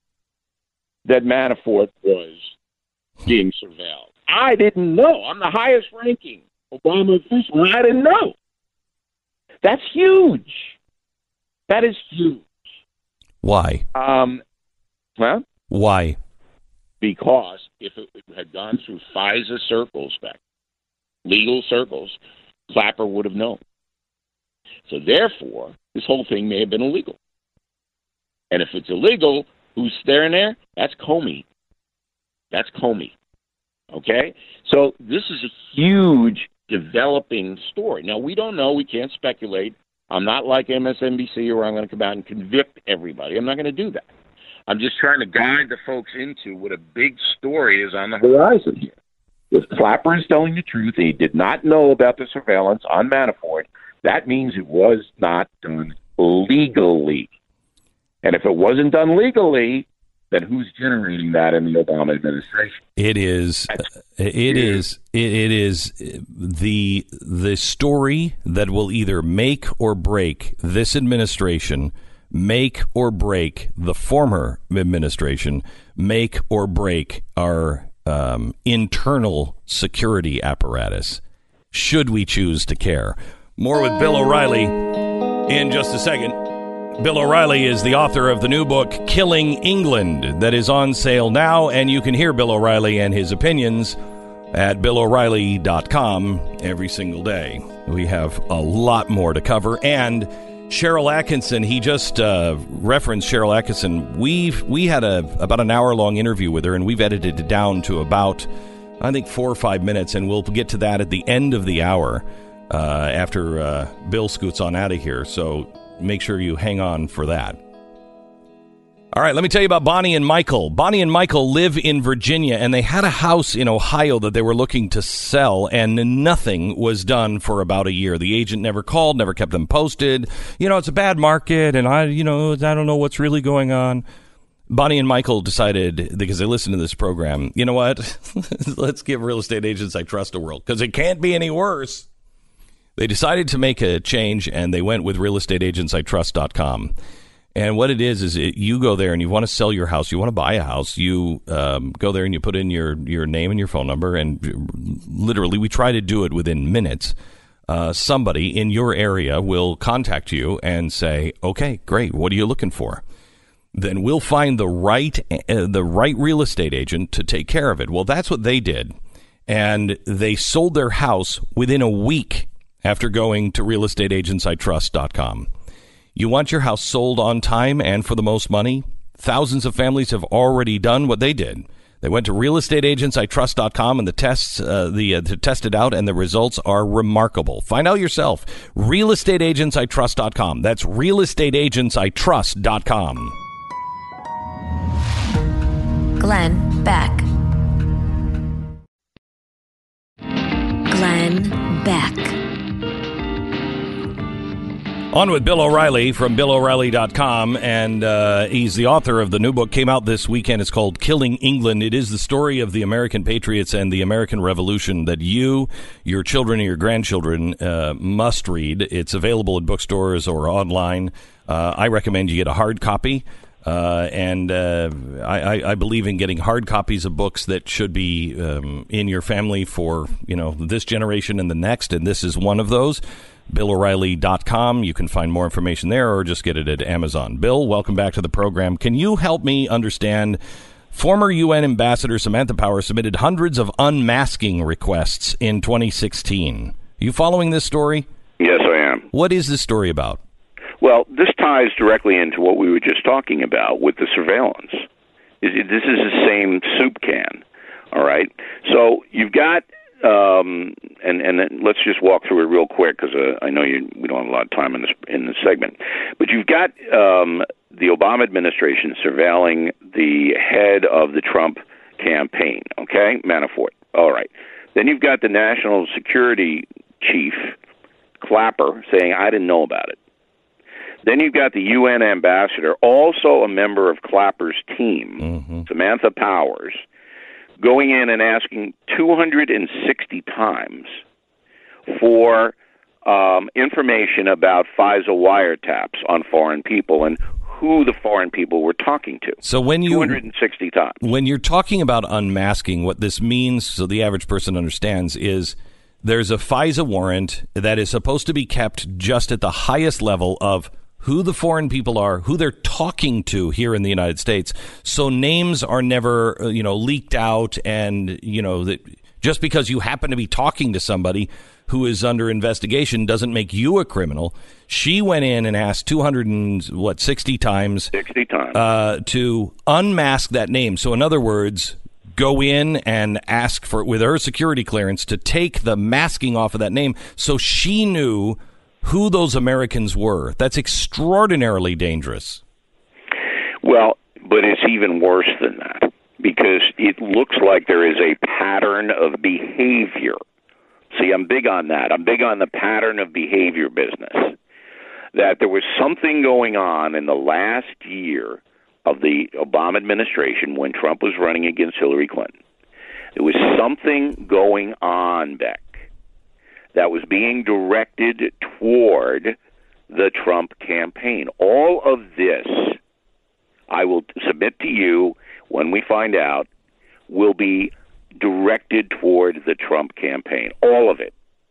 that Manafort was being surveilled. I didn't know. I'm the highest ranking Obama official, and I didn't know. That's huge. That is huge. Why? Um, well, why? Because if it had gone through FISA circles, back legal circles, Clapper would have known. So therefore, this whole thing may have been illegal. And if it's illegal, who's staring there? That's Comey. That's Comey. Okay? So this is a huge developing story. Now, we don't know. We can't speculate. I'm not like M S N B C where I'm going to come out and convict everybody. I'm not going to do that. I'm just trying to guide the folks into what a big story is on the horizon here. If Clapper is telling the truth, he did not know about the surveillance on Manafort, that means it was not done legally. And if it wasn't done legally, then who's generating that in the Obama administration? It is, it is, it, it is the the story that will either make or break this administration, make or break the former administration, make or break our um, internal security apparatus, should we choose to care. More with Bill O'Reilly in just a second. Bill O'Reilly is the author of the new book, Killing England, that is on sale now, and you can hear Bill O'Reilly and his opinions at bill o'reilly dot com every single day. We have a lot more to cover, and Sharyl Attkisson, he just uh, referenced Sharyl Attkisson. We've, we had a about an hour-long interview with her, and we've edited it down to about, I think, four or five minutes, and we'll get to that at the end of the hour uh, after uh, Bill scoots on out of here, so make sure you hang on for that. All right, let me tell you about Bonnie and Michael. Bonnie and Michael live in Virginia, and they had a house in Ohio that they were looking to sell, and nothing was done for about a year. The agent never called, never kept them posted. You know, it's a bad market, and I, you know, I don't know what's really going on. Bonnie and Michael decided, because they listened to this program, you know what? Let's give Real Estate Agents I Trust a whirl, because it can't be any worse. They decided to make a change, and they went with real estate agents I trust dot com. And what it is, is it, you go there and you want to sell your house, you want to buy a house, you um, go there and you put in your, your name and your phone number, and literally we try to do it within minutes. Uh, somebody in your area will contact you and say, okay, great, what are you looking for? Then we'll find the right uh, the right real estate agent to take care of it. Well, that's what they did. And they sold their house within a week after going to real estate agents I trust dot com. You want your house sold on time and for the most money? Thousands of families have already done what they did. They went to real estate agents I trust dot com, and the tests, uh, the uh, to test it out, and the results are remarkable. Find out yourself. real estate agents I trust dot com. That's real estate agents I trust dot com. Glenn Beck. Glenn Beck. On with Bill O'Reilly from bill o'reilly dot com, and uh, he's the author of the new book. Came out this weekend. It's called Killing England. It is the story of the American patriots and the American Revolution that you, your children, and your grandchildren uh, must read. It's available at bookstores or online. Uh, I recommend you get a hard copy. Uh, and uh, I, I believe in getting hard copies of books that should be um, in your family for, you know, this generation and the next, and this is one of those. Bill O'Reilly dot com. You can find more information there or just get it at Amazon. Bill, welcome back to the program. Can you help me understand? Former U N Ambassador Samantha Power submitted hundreds of unmasking requests in twenty sixteen. Are you following this story? Yes, I am. What is this story about? Well, this ties directly into what we were just talking about with the surveillance. This is the same soup can, all right? So you've got, um, and and then let's just walk through it real quick because uh, I know you, we don't have a lot of time in this in this segment. But you've got um, the Obama administration surveilling the head of the Trump campaign, okay, Manafort. All right. Then you've got the national security chief, Clapper, saying, I didn't know about it. Then you've got the U N ambassador, also a member of Clapper's team, mm-hmm. Samantha Powers, going in and asking two hundred sixty times for um, information about FISA wiretaps on foreign people and who the foreign people were talking to. So when you two hundred sixty times. When you're talking about unmasking, what this means, so the average person understands, is there's a FISA warrant that is supposed to be kept just at the highest level of who the foreign people are, who they're talking to here in the United States. So names are never, you know, leaked out, and, you know, that just because you happen to be talking to somebody who is under investigation doesn't make you a criminal. She went in and asked two hundred and what sixty times, sixty times uh, to unmask that name. So in other words, go in and ask for, with her security clearance, to take the masking off of that name, so she knew who those Americans were. That's extraordinarily dangerous. Well, but it's even worse than that, because it looks like there is a pattern of behavior. See, I'm big on that. I'm big on the pattern of behavior business. That there was something going on in the last year of the Obama administration when Trump was running against Hillary Clinton. There was something going on, Beck, that was being directed toward the Trump campaign. All of this, I will submit to you when we find out, will be directed toward the Trump campaign. All of it.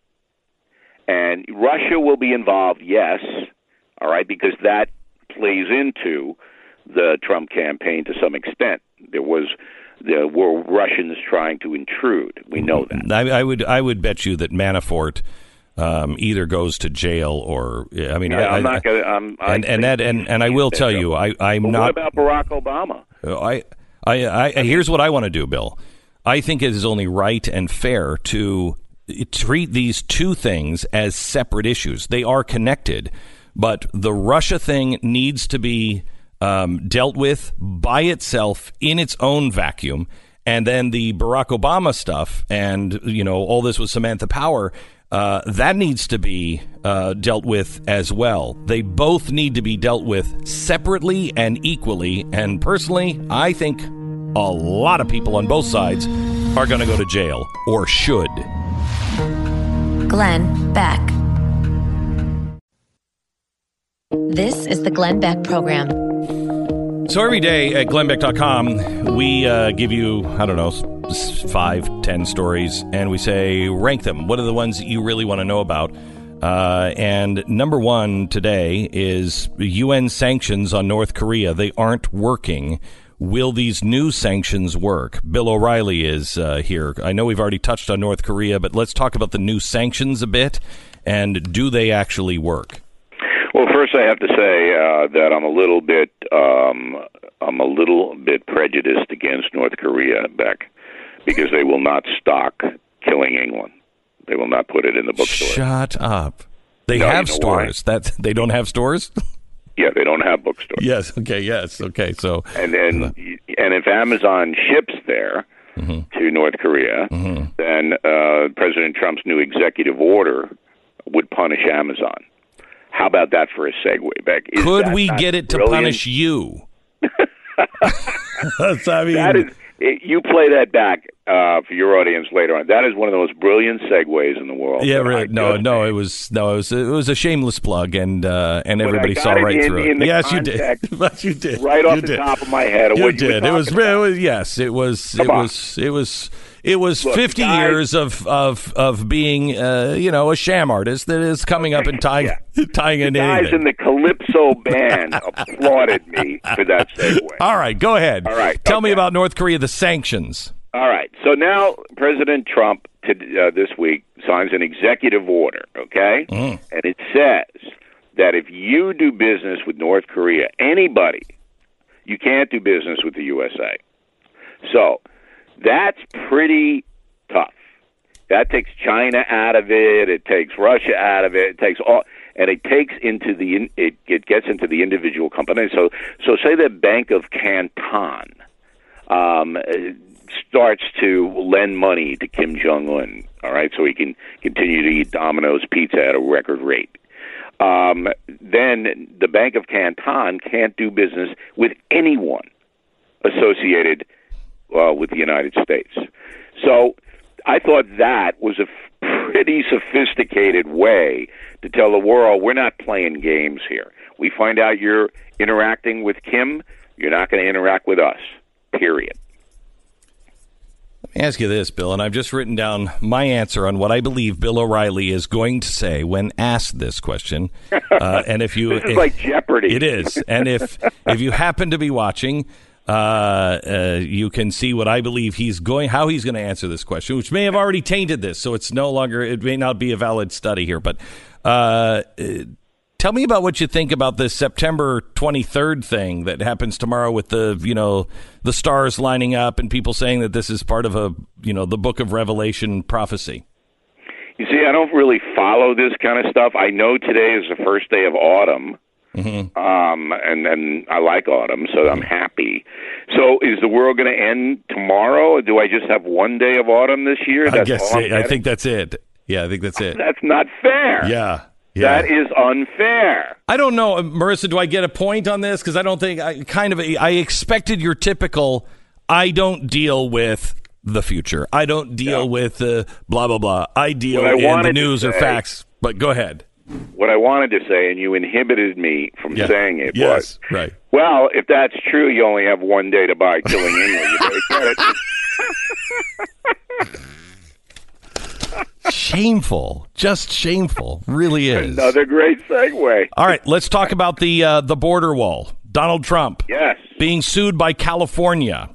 And Russia will be involved, yes, all right, because that plays into the Trump campaign to some extent. There was There were Russians trying to intrude. We know that. I, I would I would bet you that Manafort um, either goes to jail or I mean yeah, I, I'm not gonna, I'm, and and that and, and I will tell you I I'm but not. What about Barack Obama? I I, I, I here's what I want to do, Bill. I think it is only right and fair to treat these two things as separate issues. They are connected, but the Russia thing needs to be Um, dealt with by itself in its own vacuum, and then the Barack Obama stuff and, you know, all this with Samantha Power, uh, that needs to be uh, dealt with as well. They both need to be dealt with separately and equally, and personally, I think a lot of people on both sides are going to go to jail, or should. Glenn Beck. This is the Glenn Beck Program. So every day at Glenn Beck dot com, we uh, give you, I don't know, five, ten stories, and we say, rank them. What are the ones that you really want to know about? Uh, and number one today is U N sanctions on North Korea. They aren't working. Will these new sanctions work? Bill O'Reilly is uh, here. I know we've already touched on North Korea, but let's talk about the new sanctions a bit, and do they actually work? Well, first I have to say uh, that I'm a little bit um, I'm a little bit prejudiced against North Korea, Beck, because they will not stock Killing England. They will not put it in the bookstore. Shut up. They no, have you know stores. That they don't have stores? Yeah, they don't have bookstores. Yes. Okay. Yes. Okay. So and then and if Amazon ships there mm-hmm. to North Korea, mm-hmm. then uh, President Trump's new executive order would punish Amazon. How about that for a segue, Beck? Is Could we get it to brilliant? punish you? I mean, that is, you play that back uh, for your audience later on. That is one of the most brilliant segues in the world. Yeah, really. No, no, made. it was no, it was it was a shameless plug, and uh, and But everybody I got saw it right in, through in it. the Yes, you did. context, But you did. Right off you the did. top of my head. Of You what you did. were It was, talking it about. was. Yes, it was. Come it on. was. It was. It was Look, fifty guys- years of of of being, uh, you know, a sham artist that is coming up and tying Yeah. tying The into guys anything. in the Calypso band applauded me for that segue. All right, go ahead. All right, Tell me okay. about North Korea, the sanctions. All right. So now President Trump to, uh, this week signs an executive order, okay? Mm. And it says that if you do business with North Korea, anybody, you can't do business with the U S A. So that's pretty tough. That takes China out of it. It takes Russia out of it. It takes all, and it takes into the it, it gets into the individual company. So so say the Bank of Canton um, starts to lend money to Kim Jong Un. All right, so he can continue to eat Domino's pizza at a record rate. Um, then the Bank of Canton can't do business with anyone associated uh, with the United States. So I thought that was a f- pretty sophisticated way to tell the world we're not playing games here. We find out you're interacting with Kim, you're not going to interact with us, period. Let me ask you this, Bill, and I've just written down my answer on what I believe Bill O'Reilly is going to say when asked this question. Uh, and if you, this is if, like Jeopardy. It is, and if if you happen to be watching, uh, uh, you can see what I believe he's going, how he's going to answer this question, which may have already tainted this, so it's no longer, it may not be a valid study here. But uh, tell me about what you think about this September twenty-third thing that happens tomorrow with the, you know, the stars lining up and people saying that this is part of a, you know, the Book of Revelation prophecy. You see, I don't really follow this kind of stuff. I know today is the first day of autumn, mm-hmm. um, and, and I like autumn, so I'm happy. So is the world going to end tomorrow, or do I just have one day of autumn this year? That's I guess all I'm it, I getting? think that's it. Yeah, I think that's it. That's not fair. Yeah. Yeah. That is unfair. I don't know, Marissa, do I get a point on this? Because I don't think, I kind of, I expected your typical, I don't deal with the future. I don't deal Yeah. with the blah, blah, blah. I deal What I in the wanted to news or say- facts. But go ahead. What I wanted to say, and you inhibited me from Yeah. saying it, Yes, was, right. well, if that's true, you only have one day to buy Killing England. You better get it. Shameful. Just shameful. Really is. Another great segue. All right, let's talk about the uh, the border wall. Donald Trump Yes. being sued by California.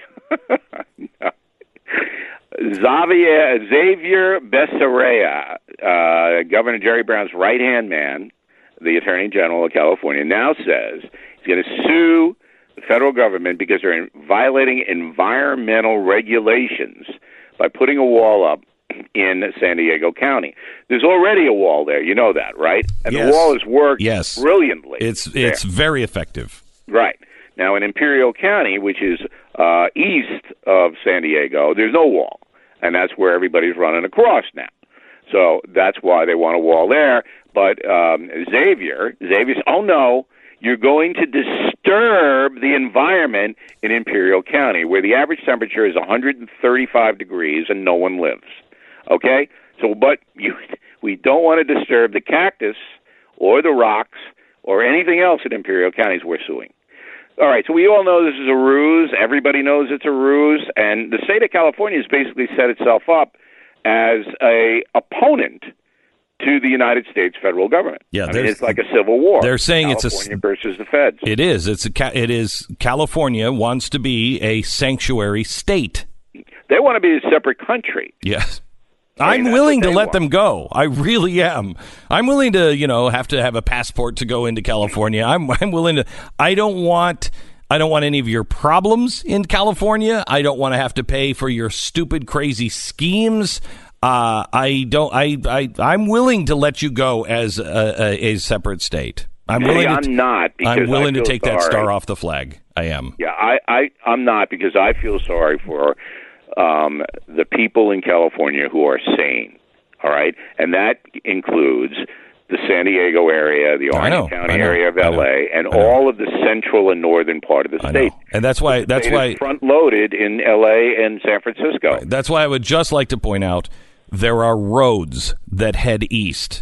Xavier, Xavier Becerra, uh, Governor Jerry Brown's right-hand man, the Attorney General of California, now says he's going to sue the federal government because they're in- violating environmental regulations by putting a wall up in San Diego County. There's already a wall there. You know that, right? And Yes. the wall has worked Yes. brilliantly. It's there. it's very effective. Right. Now, in Imperial County, which is uh, east of San Diego, there's no wall. And that's where everybody's running across now. So that's why they want a wall there. But um, Xavier, Xavier says, oh, no, you're going to disturb the environment in Imperial County, where the average temperature is one hundred thirty-five degrees and no one lives. Okay? So, but you, we don't want to disturb the cactus or the rocks or anything else in Imperial Counties we're suing. All right, so we all know this is a ruse. Everybody knows it's a ruse. And the state of California has basically set itself up as a opponent to the United States federal government. Yeah, I mean, there's- it's like a civil war. they're saying it's a- California versus the feds. It is. It's a. ca- It is. California wants to be a sanctuary state. They want to be a separate country. Yes. I mean, I'm that's willing what to they let want. them go. I really am. I'm willing to, you know, have to have a passport to go into California. I'm I'm willing to. I don't want I don't want any of your problems in California. I don't want to have to pay for your stupid, crazy schemes. Uh, I don't. I I I'm willing to let you go as a, a, a separate state. I'm See, willing. I'm to, not because I'm willing I to feel take that sorry. star off the flag. I am. Yeah, I, I, I'm not because I feel sorry for um, the people in California who are sane, all right? And that includes the San Diego area, the Orange County area of L A, and all of the central and northern part of the state. And that's why that's why front loaded in L A and San Francisco. Right. That's why I would just like to point out there are roads that head east.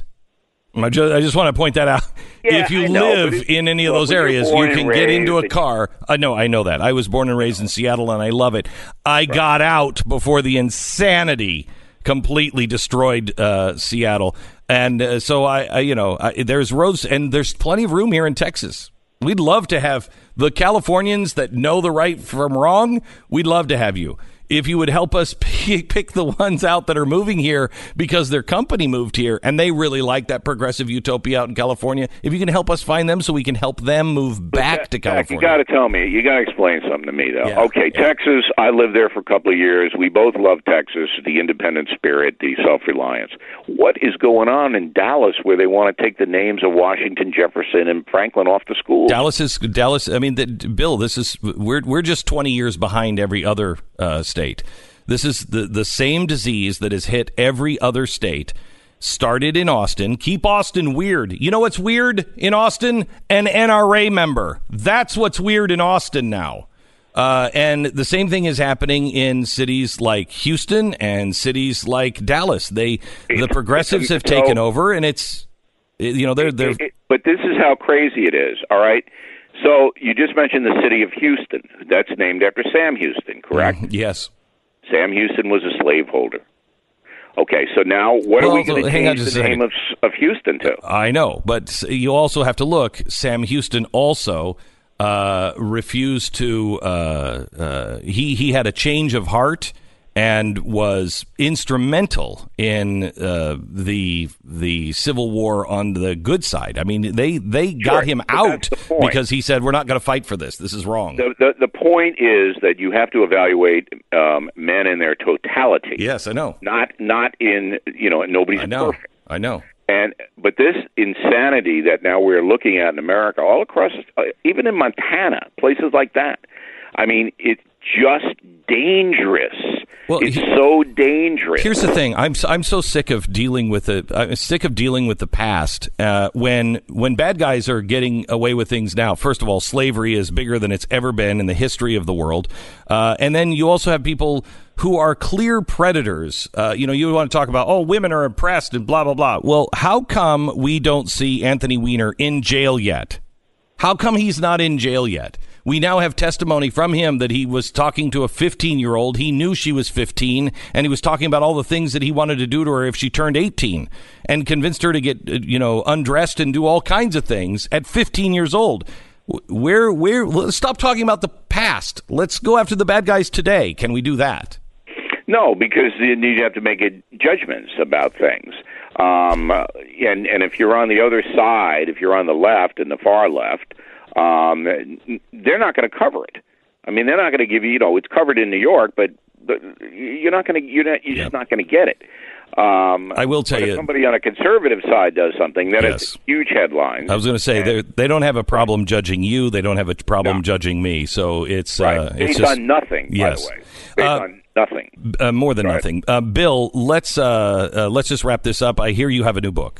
I just, I just want to point that out. Yeah, if you I know, live it, in any of well, those areas, you can get into a car. I know, I know that. I was born and raised in Seattle, and I love it. I right. got out before the insanity completely destroyed uh, Seattle, and uh, so I, I, you know, I, there's roads, and there's plenty of room here in Texas. We'd love to have the Californians that know the right from wrong. We'd love to have you. If you would help us pick, pick the ones out that are moving here because their company moved here and they really like that progressive utopia out in California, if you can help us find them so we can help them move back that, to California. You got to tell me. You got to explain something to me, though. Yeah, okay, yeah. Texas, I lived there for a couple of years. We both love Texas, the independent spirit, the self-reliance. What is going on in Dallas where they want to take the names of Washington, Jefferson, and Franklin off the schools? Dallas is, Dallas, I mean, the, Bill, this is, we're, we're just twenty years behind every other uh, state. This is the, the same disease that has hit every other state. Started in Austin. Keep Austin weird. You know what's weird in Austin? An N R A member. That's what's weird in Austin now. Uh, and the same thing is happening in cities like Houston and cities like Dallas. They the progressives have taken over, and it's, you know, they're they're. But this is how crazy it is. All right. So you just mentioned the city of Houston. That's named after Sam Houston, correct? Mm, yes. Sam Houston was a slaveholder. Okay, so now what well, are we going to change the name of, of Houston to? I know, but you also have to look. Sam Houston also uh, refused to. Uh, uh, he he had a change of heart and was instrumental in uh, the the Civil War on the good side. I mean, they they got sure, him out because he said, "We're not going to fight for this. This is wrong." The, the the point is that you have to evaluate um, men in their totality. Yes, I know. Not not in you know nobody's I know. perfect. I know. And but this insanity that now we're looking at in America, all across, uh, even in Montana, places like that. I mean, it's just dangerous. Well, it's so dangerous. Here's the thing: I'm I'm so sick of dealing with the I'm sick of dealing with the past. Uh, when when bad guys are getting away with things now, first of all, slavery is bigger than it's ever been in the history of the world, uh, and then you also have people who are clear predators. Uh, you know, you want to talk about oh, women are oppressed and blah blah blah. Well, how come we don't see Anthony Weiner in jail yet? How come he's not in jail yet? We now have testimony from him that he was talking to a fifteen-year-old. He knew she was fifteen, and he was talking about all the things that he wanted to do to her if she turned eighteen, and convinced her to get, you know, undressed and do all kinds of things at fifteen years old. Where, where? Let's stop talking about the past. Let's go after the bad guys today. Can we do that? No, because you have to make judgments about things. Um, and, and if you're on the other side, if you're on the left and the far left, um, they're not going to cover it. I mean, they're not going to give you, you know, it's covered in New York, but, but you're not going to, you're not, you're yep. just not going to get it. Um, I will tell but you, if somebody on a conservative side does something, then yes. it's huge headlines. I was going to say they they don't have a problem judging you. They don't have a problem no. judging me. So it's right. uh, based it's just, on nothing. Yes. By the way, based uh, on nothing. Uh, more than Sorry. nothing. Uh, Bill, let's uh, uh, let's just wrap this up. I hear you have a new book.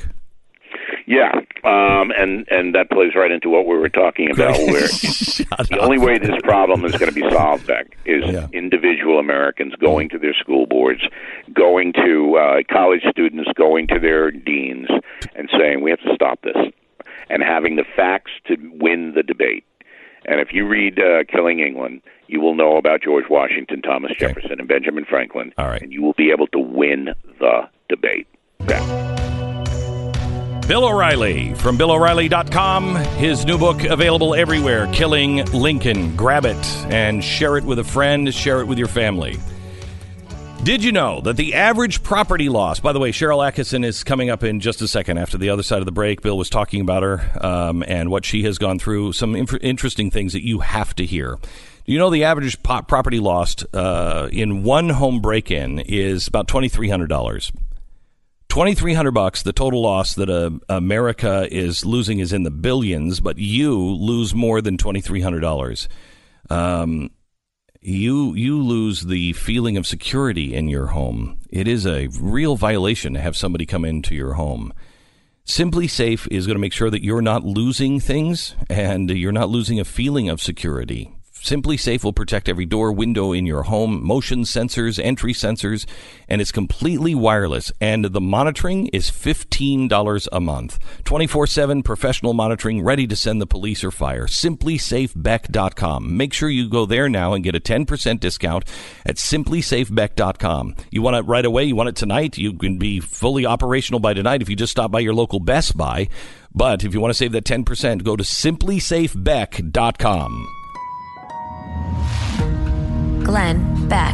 Yeah, um, and and that plays right into what we were talking about. Where the up. only way this problem is going to be solved, Beck, is yeah. individual Americans going to their school boards, going to uh, college students, going to their deans, and saying we have to stop this, and having the facts to win the debate. And if you read uh, Killing England, you will know about George Washington, Thomas okay. Jefferson, and Benjamin Franklin. All right. And you will be able to win the debate. Yeah. Bill O'Reilly from Bill O'Reilly dot com. His new book available everywhere, Killing Lincoln. Grab it and share it with a friend. Share it with your family. Did you know that the average property loss, by the way, Sharyl Attkisson is coming up in just a second after the other side of the break. Bill was talking about her um, and what she has gone through, some inf- interesting things that you have to hear. Do you know the average po- property lost uh, in one home break-in is about twenty-three hundred dollars? twenty-three hundred bucks. The total loss that uh, America is losing is in the billions, but you lose more than twenty-three hundred dollars. Um, you you lose the feeling of security in your home. It is a real violation to have somebody come into your home. Simply Safe is going to make sure that you're not losing things and you're not losing a feeling of security. Simply Safe will protect every door, window in your home, motion sensors, entry sensors, and it's completely wireless. And the monitoring is fifteen dollars a month. twenty-four seven professional monitoring, ready to send the police or fire. simply safe beck dot com. Make sure you go there now and get a ten percent discount at simply safe beck dot com. You want it right away? You want it tonight? You can be fully operational by tonight if you just stop by your local Best Buy. But if you want to save that ten percent, go to simply safe beck dot com. Glenn Beck.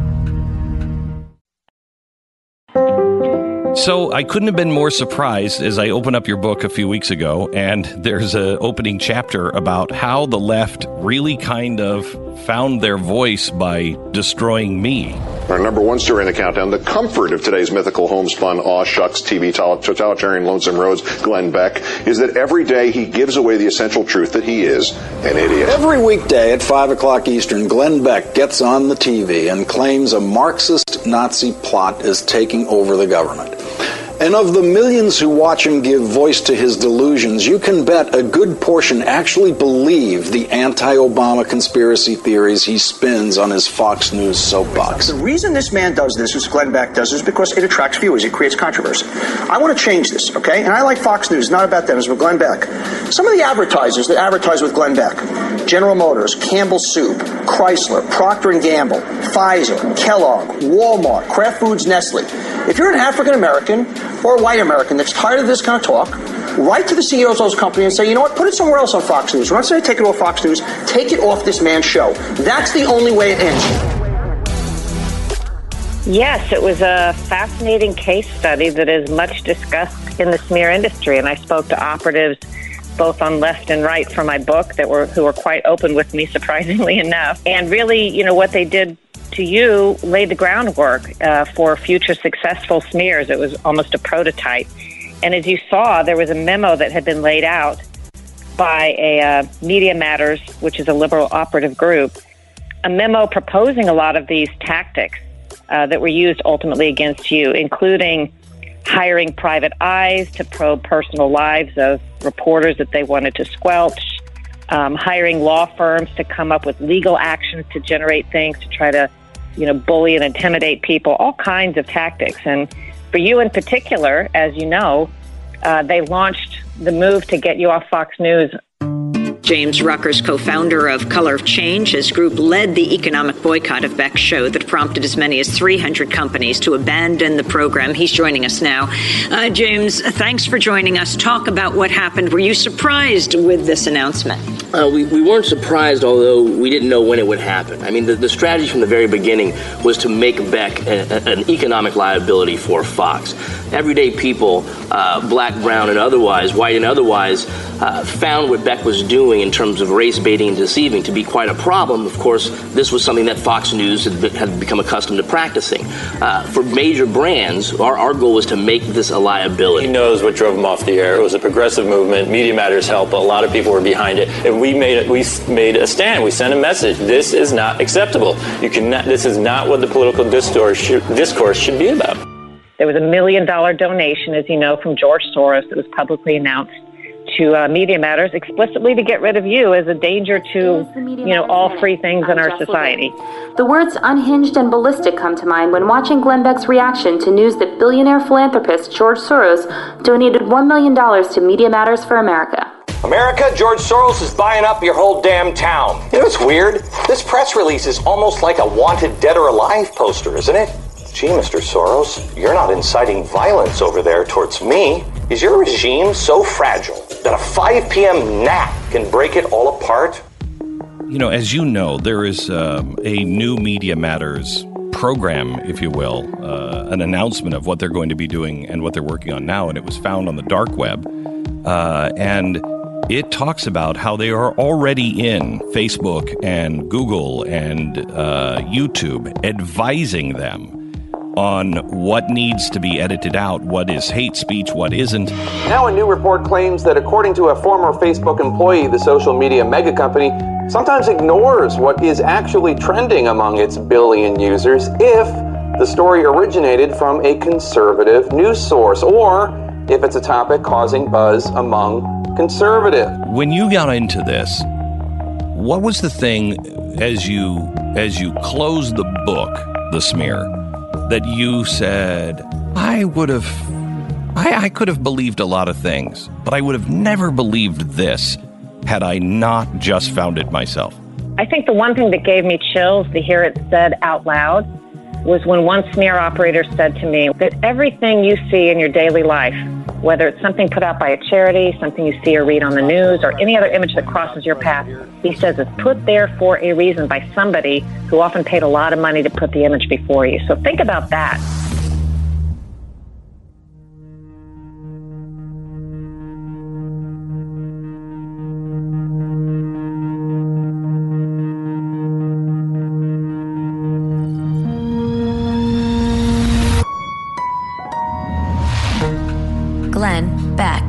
So I couldn't have been more surprised as I opened up your book a few weeks ago, and there's an opening chapter about how the left really kind of found their voice by destroying me. Our number one story in the countdown, the comfort of today's mythical homespun, aw shucks, T V totalitarian lonesome rose, Glenn Beck, is that every day he gives away the essential truth that he is an idiot. Every weekday at five o'clock Eastern, Glenn Beck gets on the T V and claims a Marxist Nazi plot is taking over the government. And of the millions who watch him give voice to his delusions, you can bet a good portion actually believe the anti-Obama conspiracy theories he spins on his Fox News soapbox. The reason this man does this, as Glenn Beck does, is because it attracts viewers. It creates controversy. I want to change this, okay? And I like Fox News. Not about them. It's with Glenn Beck. Some of the advertisers that advertise with Glenn Beck, General Motors, Campbell Soup, Chrysler, Procter and Gamble, Pfizer, Kellogg, Walmart, Kraft Foods, Nestle. If you're an African-American or a white American that's tired of this kind of talk, write to the C E Os of those companies and say, you know what, put it somewhere else on Fox News. We're not saying take it off Fox News. Take it off this man's show. That's the only way it ends. Yes, it was a fascinating case study that is much discussed in the smear industry, and I spoke to operatives both on left and right for my book that were who were quite open with me, surprisingly enough. And really, you know, what they did to you laid the groundwork uh, for future successful smears. It was almost a prototype. And as you saw, there was a memo that had been laid out by a uh, Media Matters, which is a liberal operative group, a memo proposing a lot of these tactics uh, that were used ultimately against you, including hiring private eyes to probe personal lives of reporters that they wanted to squelch, um, hiring law firms to come up with legal actions to generate things to try to, you know, bully and intimidate people, all kinds of tactics. And for you in particular, as you know, uh, they launched the move to get you off Fox News. James Ruckers, co-founder of Color of Change, his group led the economic boycott of Beck's show that prompted as many as three hundred companies to abandon the program. He's joining us now. Uh, James, thanks for joining us. Talk about what happened. Were you surprised with this announcement? Uh, we, we weren't surprised, although we didn't know when it would happen. I mean, the, the strategy from the very beginning was to make Beck a, a, an economic liability for Fox. Everyday people, uh, black, brown, and otherwise, white and otherwise, uh, found what Beck was doing in terms of race baiting and deceiving to be quite a problem. Of course, this was something that Fox News had, been, had become accustomed to practicing. Uh, for major brands, our, our goal was to make this a liability. He knows what drove him off the air. It was a progressive movement. Media Matters helped. A lot of people were behind it. And we made it, we made a stand. We sent a message. This is not acceptable. You cannot, this is not what the political discourse should, discourse should be about. There was a million dollar donation, as you know, from George Soros that was publicly announced to uh, Media Matters explicitly to get rid of you as a danger to, you know, all free things in our society. The words unhinged and ballistic come to mind when watching Glenn Beck's reaction to news that billionaire philanthropist George Soros donated one million dollars to Media Matters for America. America, George Soros is buying up your whole damn town. You know what's weird? This press release is almost like a wanted dead or alive poster, isn't it? Gee, Mister Soros, you're not inciting violence over there towards me. Is your regime so fragile that a five p.m. nap can break it all apart? You know, as you know, there is um, a new Media Matters program, if you will, uh, an announcement of what they're going to be doing and what they're working on now, and it was found on the dark web. Uh, and it talks about how they are already in Facebook and Google and uh, YouTube, advising them on what needs to be edited out, what is hate speech, what isn't. Now a new report claims that according to a former Facebook employee, the social media mega company sometimes ignores what is actually trending among its billion users if the story originated from a conservative news source or if it's a topic causing buzz among conservatives. When you got into this, what was the thing as you as you closed the book, The Smear, that you said, I would have, I, I could have believed a lot of things, but I would have never believed this had I not just found it myself? I think the one thing that gave me chills to hear it said out loud was when one smear operator said to me that everything you see in your daily life, whether it's something put out by a charity, something you see or read on the news, or any other image that crosses your path, he says it's put there for a reason by somebody who often paid a lot of money to put the image before you. So think about that. Glenn Beck.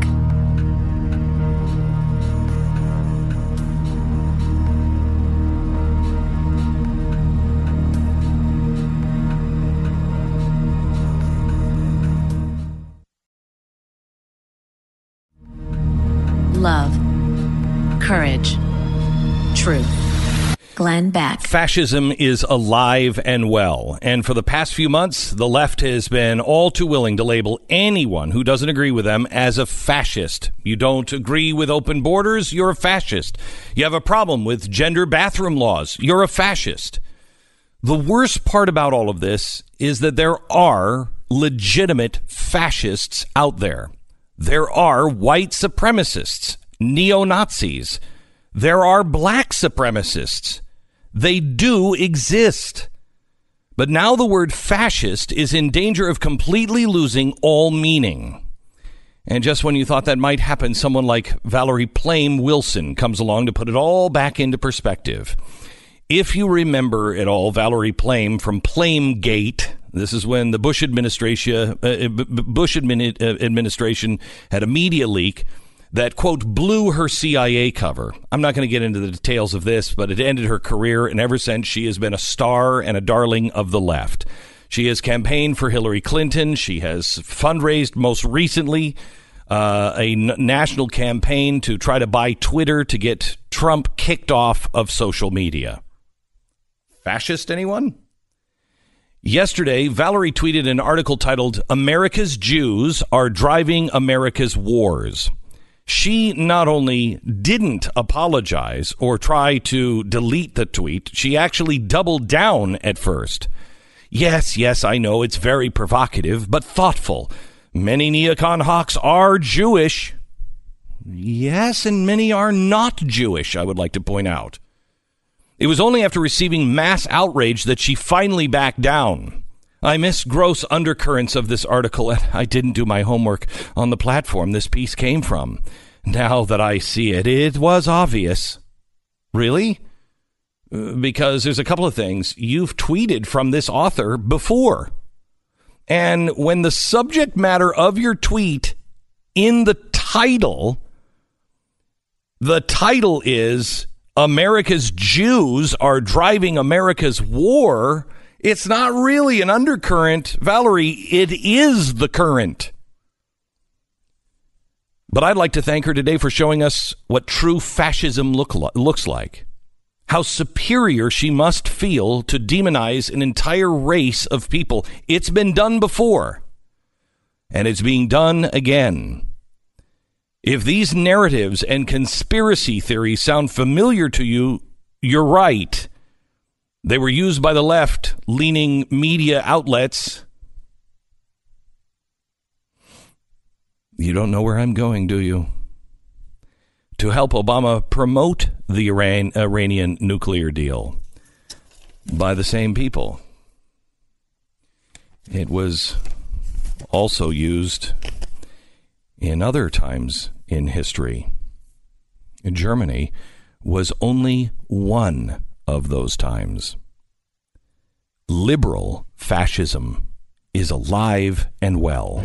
Love, courage, truth. Glenn Beck. Fascism is alive and well. And for the past few months, the left has been all too willing to label anyone who doesn't agree with them as a fascist. You don't agree with open borders, you're a fascist. You have a problem with gender bathroom laws, you're a fascist. The worst part about all of this is that there are legitimate fascists out there. There are white supremacists, neo-Nazis. There are black supremacists. They do exist. But now the word fascist is in danger of completely losing all meaning. And just when you thought that might happen, someone like Valerie Plame Wilson comes along to put it all back into perspective. If you remember at all, Valerie Plame from Plamegate, this is when the Bush administration, uh, Bush admin, uh, administration had a media leak that, quote, blew her C I A cover. I'm not going to get into the details of this, but it ended her career, and ever since she has been a star and a darling of the left. She has campaigned for Hillary Clinton. She has fundraised most recently uh, a n- national campaign to try to buy Twitter to get Trump kicked off of social media. Fascist, anyone? Yesterday, Valerie tweeted an article titled, America's Jews Are Driving America's Wars. She not only didn't apologize or try to delete the tweet, she actually doubled down at first. Yes, yes, I know it's very provocative, but thoughtful. Many neocon hawks are Jewish. Yes, and many are not Jewish, I would like to point out. It was only after receiving mass outrage that she finally backed down. I miss gross undercurrents of this article, and I didn't do my homework on the platform this piece came from. Now that I see it, it was obvious. Really? Because there's a couple of things. You've tweeted from this author before. And when the subject matter of your tweet in the title, the title is America's Jews Are Driving America's War, it's not really an undercurrent, Valerie. It is the current. But I'd like to thank her today for showing us what true fascism look li- looks like. How superior she must feel to demonize an entire race of people. It's been done before, and it's being done again. If these narratives and conspiracy theories sound familiar to you, you're right. They were used by the left-leaning media outlets. You don't know where I'm going, do you? To help Obama promote the Iran- Iranian nuclear deal by the same people. It was also used in other times in history. Germany was only one of those times. Liberal fascism is alive and well.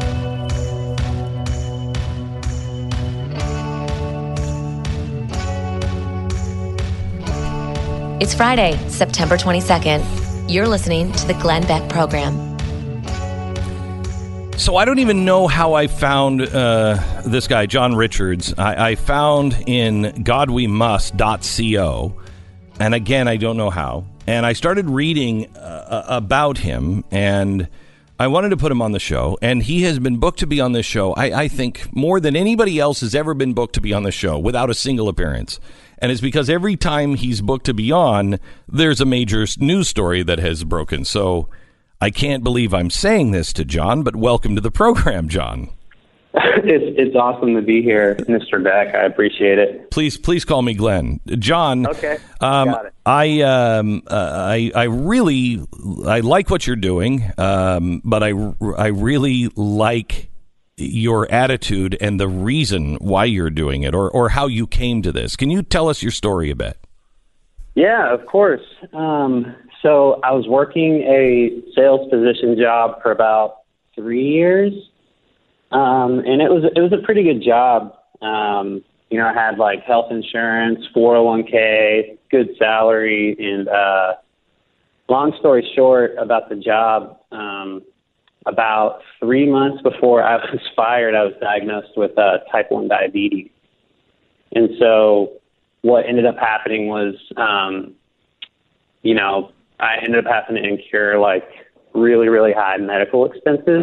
It's Friday, September twenty-second. You're listening to the Glenn Beck Program. So I don't even know how I found uh, this guy, John Richards. I, I found in god we must dot co, and again, I don't know how. And I started reading uh, about him, and I wanted to put him on the show. And he has been booked to be on this show, I, I think, more than anybody else has ever been booked to be on the show without a single appearance. And it's because every time he's booked to be on, there's a major news story that has broken. So I can't believe I'm saying this to John, but welcome to the program, John. It's, it's awesome to be here, Mister Beck. I appreciate it. Please, please call me Glenn. John. Okay. Um, Got it. I, um, uh, I, I really, I like what you're doing, um, but I, I really like your attitude and the reason why you're doing it, or, or how you came to this. Can you tell us your story a bit? Yeah, of course. Um, so I was working a sales position job for about three years. Um, and it was, it was a pretty good job. Um, you know, I had like health insurance, four oh one k, good salary. And, uh, long story short about the job, um, about three months before I was fired, I was diagnosed with, uh, type one diabetes. And so what ended up happening was, um, you know, I ended up having to incur like really, really high medical expenses.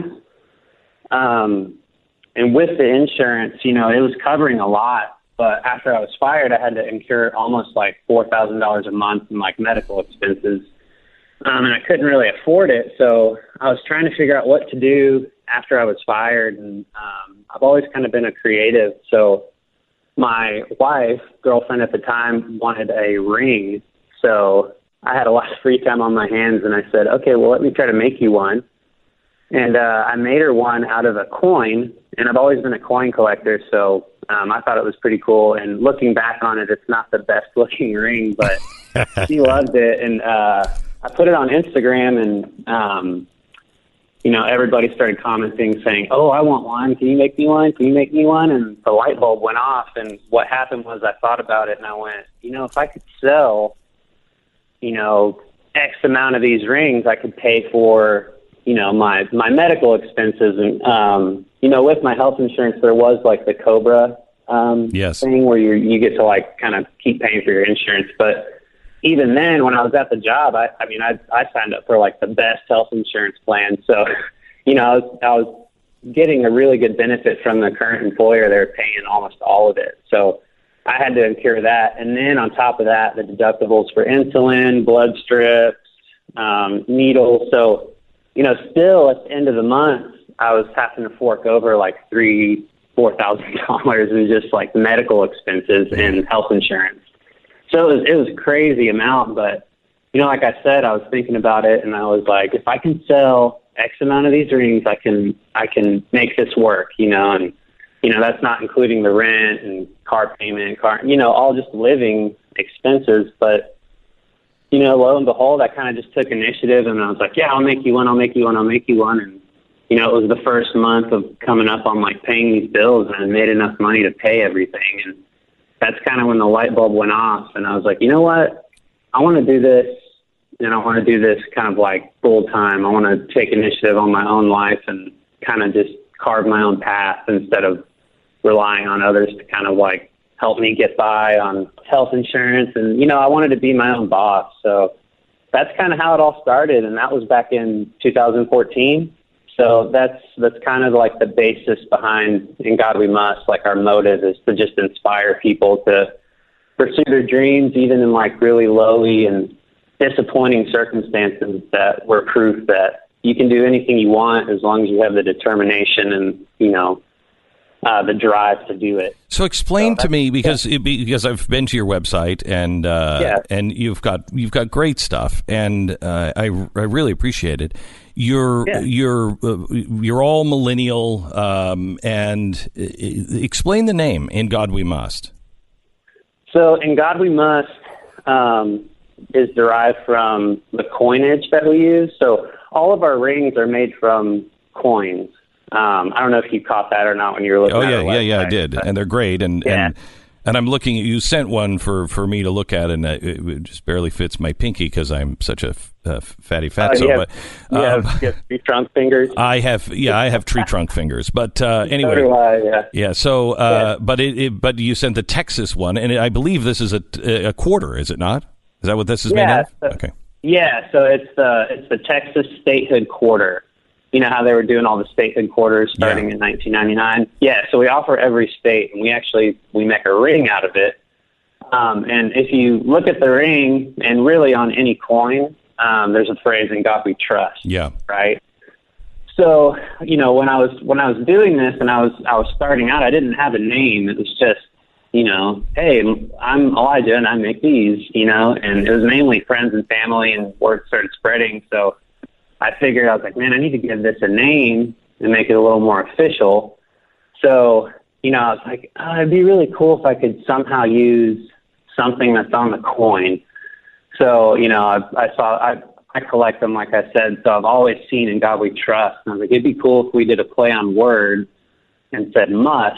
Um, and with the insurance, you know, it was covering a lot, but after I was fired, I had to incur almost like four thousand dollars a month in like medical expenses. Um, and I couldn't really afford it. So I was trying to figure out what to do after I was fired. And, um, I've always kind of been a creative. So my wife, girlfriend at the time, wanted a ring. So I had a lot of free time on my hands, and I said, okay, well, let me try to make you one. And uh, I made her one out of a coin, and I've always been a coin collector, so um, I thought it was pretty cool. And looking back on it, it's not the best-looking ring, but she loved it. And uh, I put it on Instagram, and, um, you know, everybody started commenting saying, oh, I want one. Can you make me one? Can you make me one? And the light bulb went off, and what happened was I thought about it, and I went, you know, if I could sell, you know, X amount of these rings, I could pay for, you know, my, my medical expenses. And, um, you know, with my health insurance, there was like the Cobra um, yes. thing where you you get to like kind of keep paying for your insurance. But even then, when I was at the job, I, I mean, I, I signed up for like the best health insurance plan. So, you know, I was, I was getting a really good benefit from the current employer. They were paying almost all of it. So I had to incur that. And then on top of that, the deductibles for insulin, blood strips, um, needles. So, you know, still at the end of the month, I was having to fork over like three, four thousand dollars in just like medical expenses and health insurance. So it was, it was a crazy amount. But, you know, like I said, I was thinking about it, and I was like, if I can sell X amount of these rings, I can I can make this work, you know, and, you know, that's not including the rent and car payment, car, you know, all just living expenses. But, you know, lo and behold, I kind of just took initiative, and I was like, yeah, I'll make you one, I'll make you one, I'll make you one. And, you know, it was the first month of coming up on like paying these bills, and I made enough money to pay everything. And that's kind of when the light bulb went off. And I was like, you know what? I want to do this, and I want to do this kind of like full time. I want to take initiative on my own life and kind of just carve my own path instead of relying on others to kind of like help me get by on health insurance. And, you know, I wanted to be my own boss. So that's kind of how it all started. And that was back in two thousand fourteen. So that's, that's kind of like the basis behind In God We Must. Like our motive is to just inspire people to pursue their dreams, even in like really lowly and disappointing circumstances, that were proof that you can do anything you want as long as you have the determination and, you know, Uh, the drive to do it. So explain so to me, because yeah. it, because I've been to your website, and uh, yeah. and you've got you've got great stuff, and uh, I I really appreciate it. You're yeah. you're uh, you're all millennial, um, and uh, explain the name In God We Must. So In God We Must um, is derived from the coinage that we use. So all of our rings are made from coins. Um, I don't know if you caught that or not when you were looking oh, at yeah, our yeah, website. yeah, I did. But, and they're great. And, yeah. and And I'm looking. You sent one for, for me to look at, and it, it just barely fits my pinky because I'm such a, f- a fatty fatso. Uh, you have, but you, um, have, you have tree trunk fingers. I have, yeah, I have tree trunk fingers. But uh, anyway, So do I, yeah. yeah. So, uh, but it, it, but you sent the Texas one, and I believe this is a, a quarter. Is it not? Is that what this is Yeah, made of? so- Okay. Yeah, so it's the it's the Texas statehood quarter. You know how they were doing all the statehood quarters starting in nineteen ninety-nine? Yeah, so we offer every state, and we actually we make a ring out of it. Um, and if you look at the ring, and really on any coin, um, there's a phrase, "In God we trust." Yeah. Right. So you know when I was when I was doing this, and I was I was starting out, I didn't have a name. It was just, you know, hey, I'm Elijah and I make these, you know, and it was mainly friends and family, and word started spreading. So I figured, I was like, man, I need to give this a name and make it a little more official. So, you know, I was like, oh, it'd be really cool if I could somehow use something that's on the coin. So, you know, I, I saw, I, I collect them, like I said, so I've always seen "In God We Trust." And I was like, it'd be cool if we did a play on words and said "must,"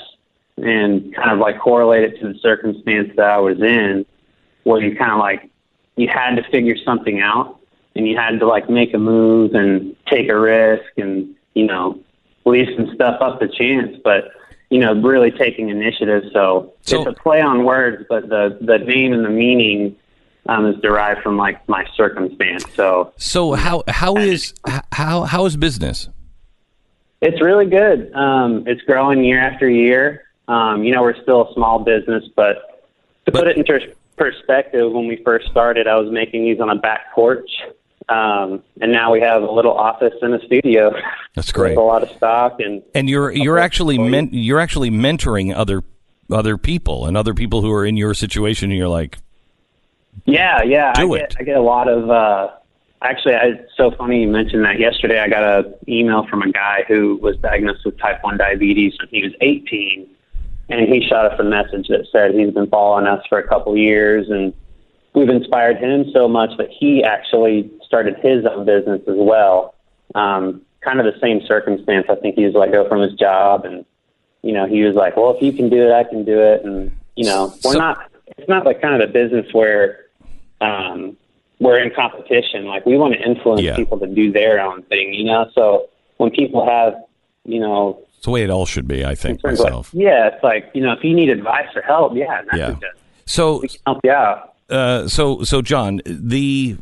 and kind of like correlate it to the circumstance that I was in, where you kind of like, you had to figure something out, and you had to like make a move and take a risk and, you know, leave some stuff up to chance, but, you know, really taking initiative. So, so it's a play on words, but the, the name and the meaning um, is derived from like my circumstance. So, So how how is how how is business? it's really good. Um, it's growing year after year. Um, you know, we're still a small business, but to put it into perspective, when we first started, I was making these on a back porch, um, and now we have a little office and a studio. That's great. With a lot of stock, and And you're you're actually men, you're actually mentoring other other people and other people who are in your situation, and you're like, yeah, yeah, Do I it. get I get a lot of. Uh, actually, I, it's so funny you mentioned that. Yesterday, I got an email from a guy who was diagnosed with type one diabetes when he was eighteen. And he shot us a message that said he's been following us for a couple of years, and we've inspired him so much that he actually started his own business as well. Um, kind of the same circumstance. I think he was let go from his job, and, you know, he was like, well, if you can do it, I can do it. And, you know, we're So- not, it's not like kind of a business where um, we're in competition. Like, we want to influence Yeah. people to do their own thing, you know? So when people have, you know, it's the way it all should be, I think, concerns like- myself. yeah, it's like, you know, if you need advice or help, yeah, message Yeah. us. So We can help you out. Uh, so, so John, the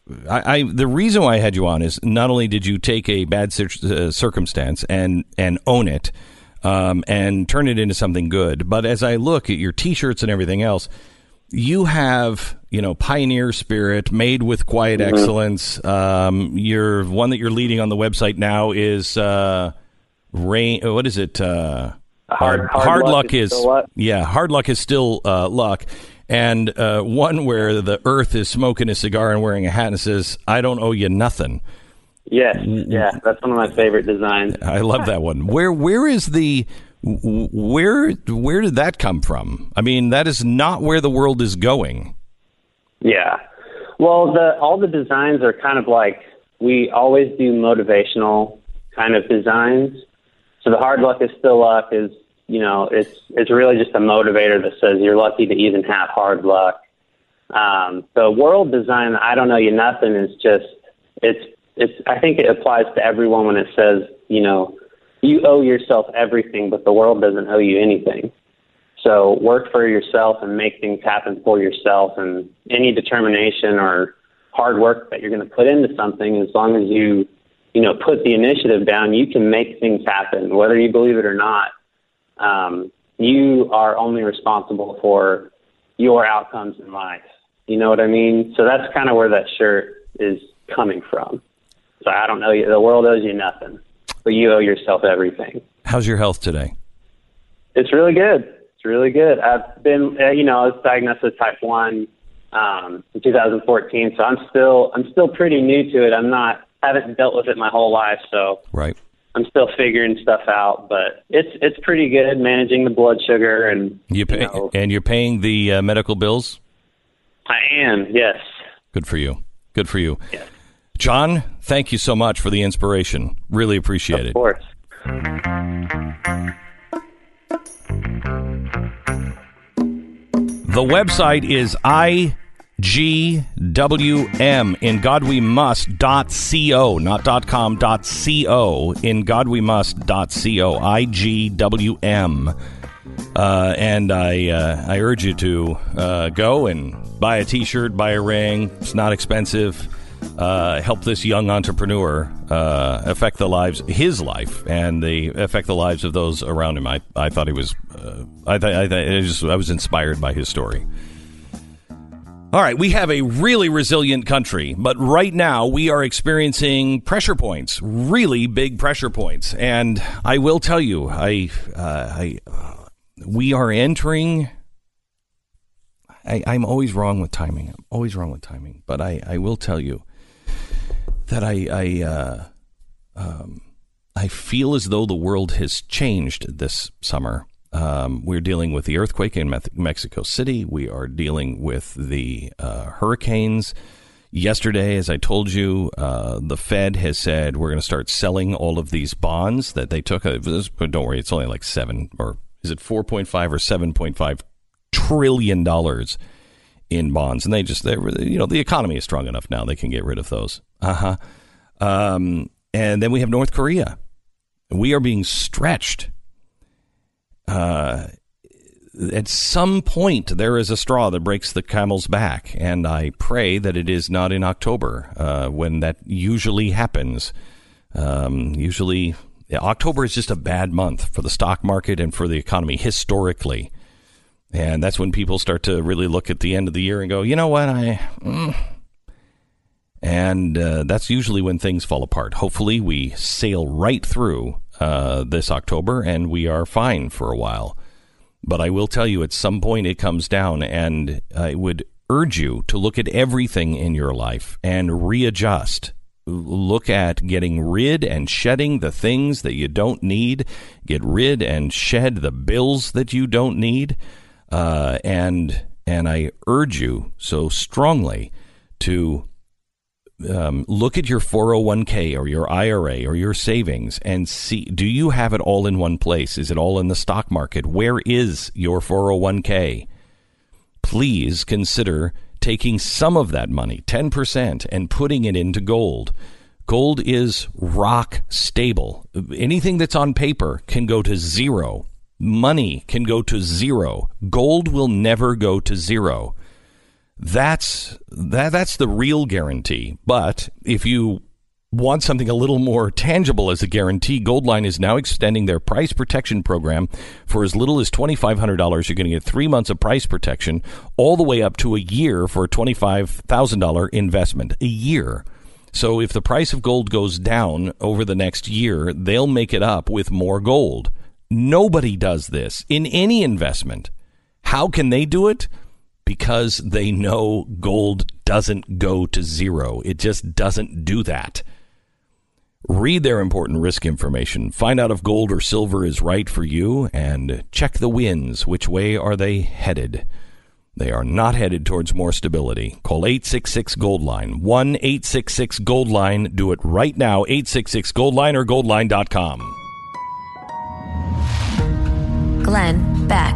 I, I the reason why I had you on is not only did you take a bad cir- uh, circumstance and and own it, um, and turn it into something good, but as I look at your T-shirts and everything else, you have, you know, pioneer spirit, made with quiet Mhm. excellence. Um, your one that you're leading on the website now is uh, rain. What is it? Uh, Hard- uh, hard luck luck is is still luck. yeah, hard luck is still uh, luck. And uh, one where the Earth is smoking a cigar and wearing a hat and says, "I don't owe you nothing." Yes, yeah, that's one of my favorite designs. I love that one. Where where is the where where did that come from? I mean, that is not where the world is going. Yeah. Well, the all the designs are kind of like, we always do motivational kind of designs. So the hard luck is still luck is, you know, it's it's really just a motivator that says you're lucky to even have hard luck. Um, the world design, I don't know you nothing, is just, it's, it's, I think it applies to everyone when it says, you know, you owe yourself everything, but the world doesn't owe you anything. So work for yourself and make things happen for yourself, and any determination or hard work that you're going to put into something, as long as you, you know, put the initiative down, you can make things happen, whether you believe it or not. Um, you are only responsible for your outcomes in life. You know what I mean? So that's kind of where that shirt is coming from. So I don't know, the world owes you nothing, but you owe yourself everything. How's your health today? It's really good. It's really good. I've been, uh, you know, I was diagnosed with type one um, in two thousand fourteen, so I'm still, I'm still pretty new to it. I'm not, haven't dealt with it my whole life, so right. I'm still figuring stuff out. But it's, it's pretty good managing the blood sugar, and You pay, you know, and you're paying the uh, medical bills? I am, yes. Good for you. Good for you. John, thank you so much for the inspiration. Really appreciate it. Of course. The website is I G W M, in God We Must dot co, not dot com, dot co, in God We Must dot co, I G W M. Uh, and I uh, I urge you to uh, go and buy a T-shirt, buy a ring. It's not expensive. Uh, help this young entrepreneur uh, affect the lives, his life, and the affect the lives of those around him. I, I thought he was, uh, I, th- I, th- I, just, I was inspired by his story. All right, we have a really resilient country, but right now we are experiencing pressure points, really big pressure points. And I will tell you, I, uh, I, we are entering. I, I'm always wrong with timing. I'm always wrong with timing. But I, I will tell you that I I, uh, um, I feel as though the world has changed this summer. Um, we're dealing with the earthquake in Me- Mexico City. We are dealing with the uh, hurricanes. Yesterday, as I told you, uh, the Fed has said we're going to start selling all of these bonds that they took. Uh, don't worry, it's only like seven, or is it four point five or seven point five trillion dollars in bonds, and they just, they you know, the economy is strong enough now they can get rid of those. Uh huh. Um, and then we have North Korea. We are being stretched. Uh, at some point, there is a straw that breaks the camel's back, and I pray that it is not in October, uh, when that usually happens. Um, usually, yeah, October is just a bad month for the stock market and for the economy historically. And that's when people start to really look at the end of the year and go, you know what, I... Mm. And uh, that's usually when things fall apart. Hopefully we sail right through uh, this October and we are fine for a while. But I will tell you, at some point it comes down, and I would urge you to look at everything in your life and readjust. Look at getting rid and shedding the things that you don't need. Get rid and shed the bills that you don't need. Uh, and and I urge you so strongly to um, look at your four oh one k or your I R A or your savings and see, do you have it all in one place? Is it all in the stock market? Where is your four oh one k? Please consider taking some of that money, ten percent, and putting it into gold. Gold is rock stable. Anything that's on paper can go to zero. Money can go to zero. Gold will never go to zero. That's that. That's the real guarantee. But if you want something a little more tangible as a guarantee, Goldline is now extending their price protection program for as little as twenty-five hundred dollars. You're going to get three months of price protection, all the way up to a year for a twenty-five thousand dollars investment. A year. So if the price of gold goes down over the next year, they'll make it up with more gold. Nobody does this in any investment. How can they do it? Because they know gold doesn't go to zero. It just doesn't do that. Read their important risk information. Find out if gold or silver is right for you, and check the winds. Which way are they headed? They are not headed towards more stability. Call eight six six Goldline. one eight six six Goldline. Do it right now. eight six six Goldline or goldline dot com. Glenn Beck.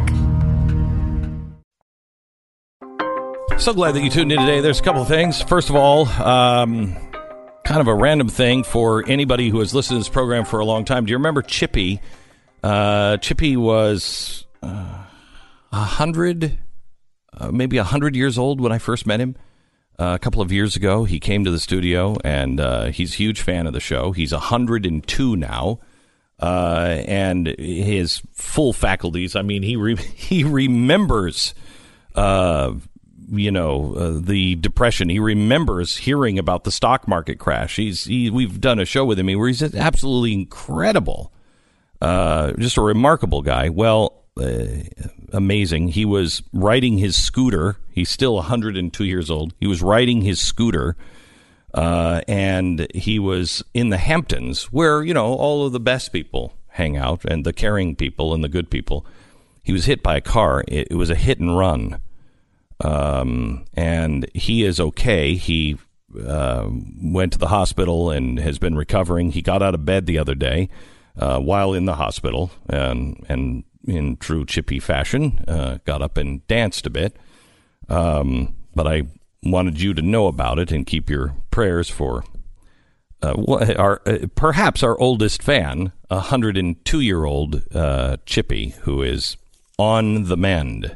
So glad that you tuned in today. There's a couple of things. First of all, um, kind of a random thing for anybody who has listened to this program for a long time. Do you remember Chippy? Uh, Chippy was a uh, hundred, uh, maybe a hundred years old when I first met him. Uh, a couple of years ago, he came to the studio, and uh, he's a huge fan of the show. He's one hundred two now. Uh, and his full faculties, I mean, he re- he remembers, uh, you know, uh, the Depression. He remembers hearing about the stock market crash. He's he, we've done a show with him where he's absolutely incredible, uh, just a remarkable guy. Well, uh, amazing. He was riding his scooter. He's still one hundred two years old. He was riding his scooter. Uh, and he was in the Hamptons, where, you know, all of the best people hang out, and the caring people and the good people. He was hit by a car. It, it was a hit and run. Um, and he is okay. He uh, went to the hospital and has been recovering. He got out of bed the other day uh, while in the hospital, and, and in true Chippy fashion, uh, got up and danced a bit. Um, but I wanted you to know about it and keep your prayers for uh, our uh, perhaps our oldest fan, a one hundred two year old uh, Chippy, who is on the mend.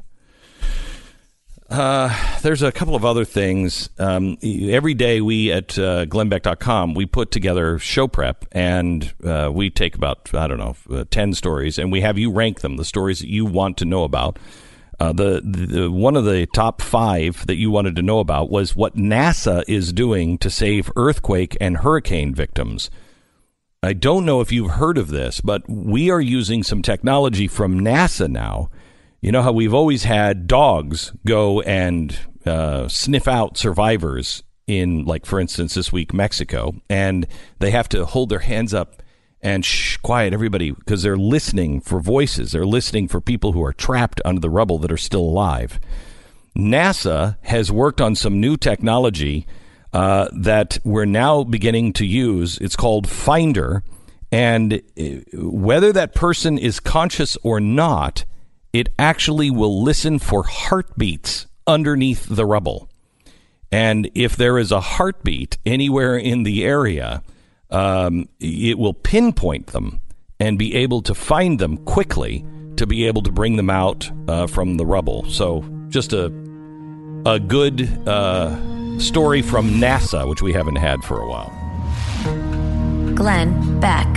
Uh, there's a couple of other things. Um, every day we at uh, glenn beck dot com, we put together show prep, and uh, we take about, I don't know, uh, ten stories, and we have you rank them, the stories that you want to know about. Uh, the, the one of the top five that you wanted to know about was what NASA is doing to save earthquake and hurricane victims. I don't know if you've heard of this, but we are using some technology from NASA now. You know how we've always had dogs go and uh, sniff out survivors in, like, for instance, this week, Mexico, and they have to hold their hands up and shh, quiet everybody because they're listening for voices. They're listening for people who are trapped under the rubble that are still alive. NASA has worked on some new technology uh, that we're now beginning to use. It's called Finder, and whether that person is conscious or not, it actually will listen for heartbeats underneath the rubble. And if there is a heartbeat anywhere in the area, um, it will pinpoint them and be able to find them quickly to be able to bring them out uh, from the rubble. So just a a good uh, story from NASA, which we haven't had for a while. Glenn Beck.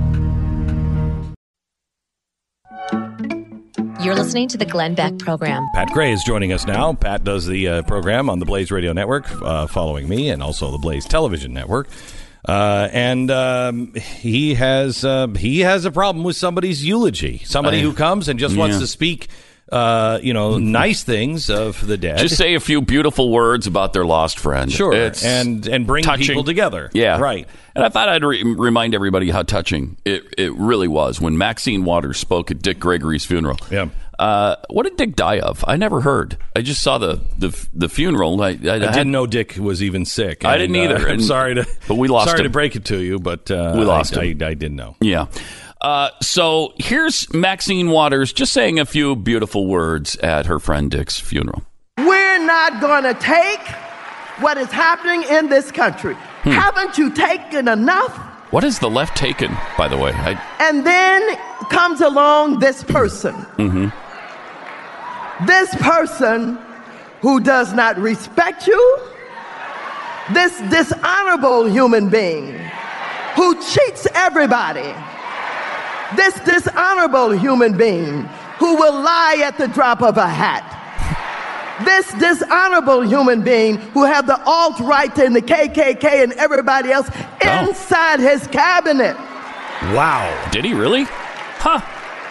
You're listening to the Glenn Beck Program. Pat Gray is joining us now. Pat does the uh, program on the Blaze Radio Network, uh, following me, and also the Blaze Television Network. Uh, and um, he has uh, he has a problem with somebody's eulogy. Somebody I, who comes and just yeah. wants to speak, uh, you know, nice things of the dead. Just say a few beautiful words about their lost friend. Sure, it's and and bring touching. people together. Yeah, right. And I thought I'd re- remind everybody how touching it, it really was when Maxine Waters spoke at Dick Gregory's funeral. Yeah. Uh, what did Dick die of? I never heard. I just saw the the, the funeral. I, I, I didn't had, know Dick was even sick. I didn't and, either. Uh, I'm sorry to, but we lost sorry him. to break it to you, but uh, we lost I, him. I, I didn't know. Yeah. Uh, so here's Maxine Waters just saying a few beautiful words at her friend Dick's funeral. We're not going to take what is happening in this country. Hmm. Haven't you taken enough? What is the left taken, by the way? I... And then comes along this person. Mm-hmm. This person who does not respect you. This dishonorable human being who cheats everybody. This dishonorable human being who will lie at the drop of a hat. This dishonorable human being who have the alt-right and the K K K and everybody else oh. inside his cabinet. Wow. Did he really? Huh.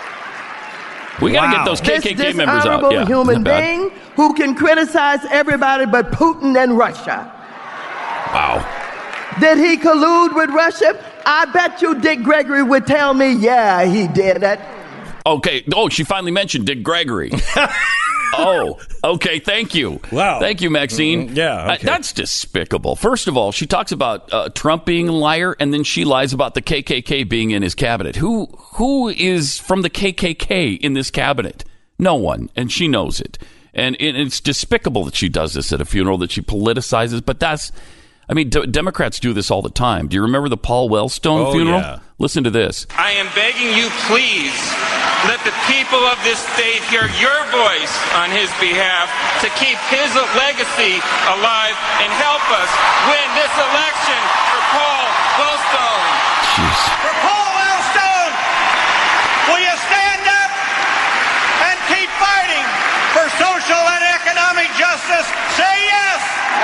We got to wow. get those K K K this members out. This Yeah, dishonorable human being who can criticize everybody but Putin and Russia. Wow. Did he collude with Russia? I bet you Dick Gregory would tell me, yeah, he did it. Okay. Oh, she finally mentioned Dick Gregory. Oh, okay. Thank you. Wow. Thank you, Maxine. Mm, yeah. Okay. Uh, that's despicable. First of all, she talks about uh, Trump being a liar, and then she lies about the K K K being in his cabinet. Who Who is from the K K K in this cabinet? No one, and she knows it. And it, it's despicable that she does this at a funeral, that she politicizes, but that's... I mean, d- Democrats do this all the time. Do you remember the Paul Wellstone oh, funeral? Yeah. Listen to this. I am begging you, please, let the people of this state hear your voice on his behalf to keep his legacy alive and help us win this election for Paul Wellstone. Jeez. For Paul Wellstone, will you stand up and keep fighting for social and economic justice? Say yes.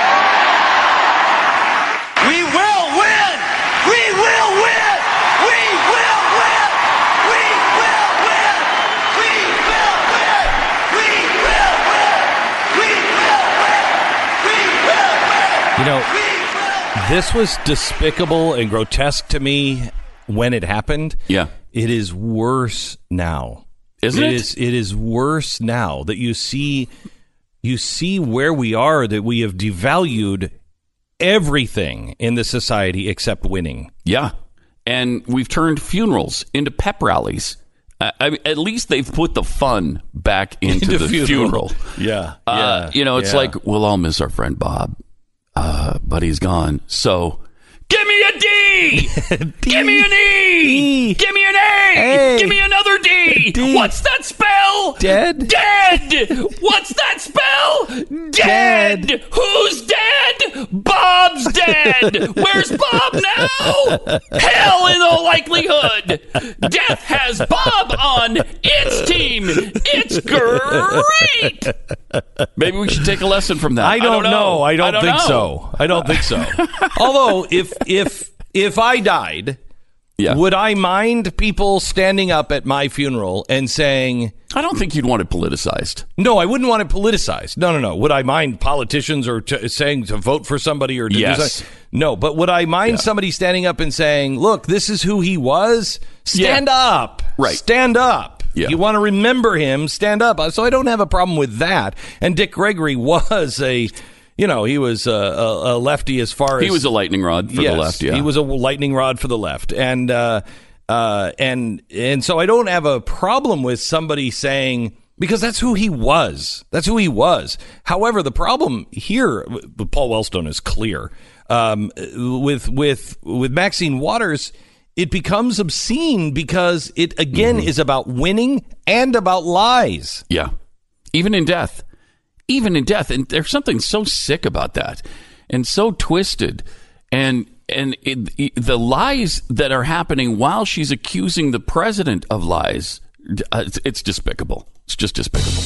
We will win! We will win! We will win! We will win! We will win! We will win! We will win! We will win! You know, this was despicable and grotesque to me when it happened. Yeah. It is worse now. Isn't it? It is, it is worse now that you see you see where we are, that we have devalued everything in this society except winning. Yeah. And we've turned funerals into pep rallies. I, I mean, at least they've put the fun back into, Into the funeral. funeral. Yeah, Uh, yeah, you know, it's yeah. like, we'll all miss our friend Bob, uh, but he's gone. So give me a D! Give me an E! Give me an A! A. Give me another D! D. What's that spell? Dead. Dead! What's that spell? Dead! Dead. Who's dead? Bob's dead! Where's Bob now? Hell, in all likelihood! Death has Bob on its team! It's great! Maybe we should take a lesson from that. I don't, know. I don't, think know. so. I don't think so. Although, if if if I died, Yeah. would I mind people standing up at my funeral and saying, I don't think you'd want it politicized. No, I wouldn't want it politicized. No, no, no. Would I mind politicians or t- saying to vote for somebody or to Yes. do something? No, but would I mind Yeah. somebody standing up and saying, look, this is who he was? Stand Yeah. up. Right. Stand up. Yeah. You want to remember him, stand up. So I don't have a problem with that. And Dick Gregory was a, you know, he was a, a, a lefty as far as... He was a lightning rod for yes, the left, yeah. He was a lightning rod for the left. And, uh, uh, and, and so I don't have a problem with somebody saying... Because that's who he was. That's who he was. However, the problem here with Paul Wellstone is clear. Um, with with with Maxine Waters, it becomes obscene because it again Mm-hmm. is about winning and about lies. Yeah. Even in death. Even in death. And there's something so sick about that and so twisted. And and it, it, the lies that are happening while she's accusing the president of lies, uh, it's, it's despicable. It's just despicable.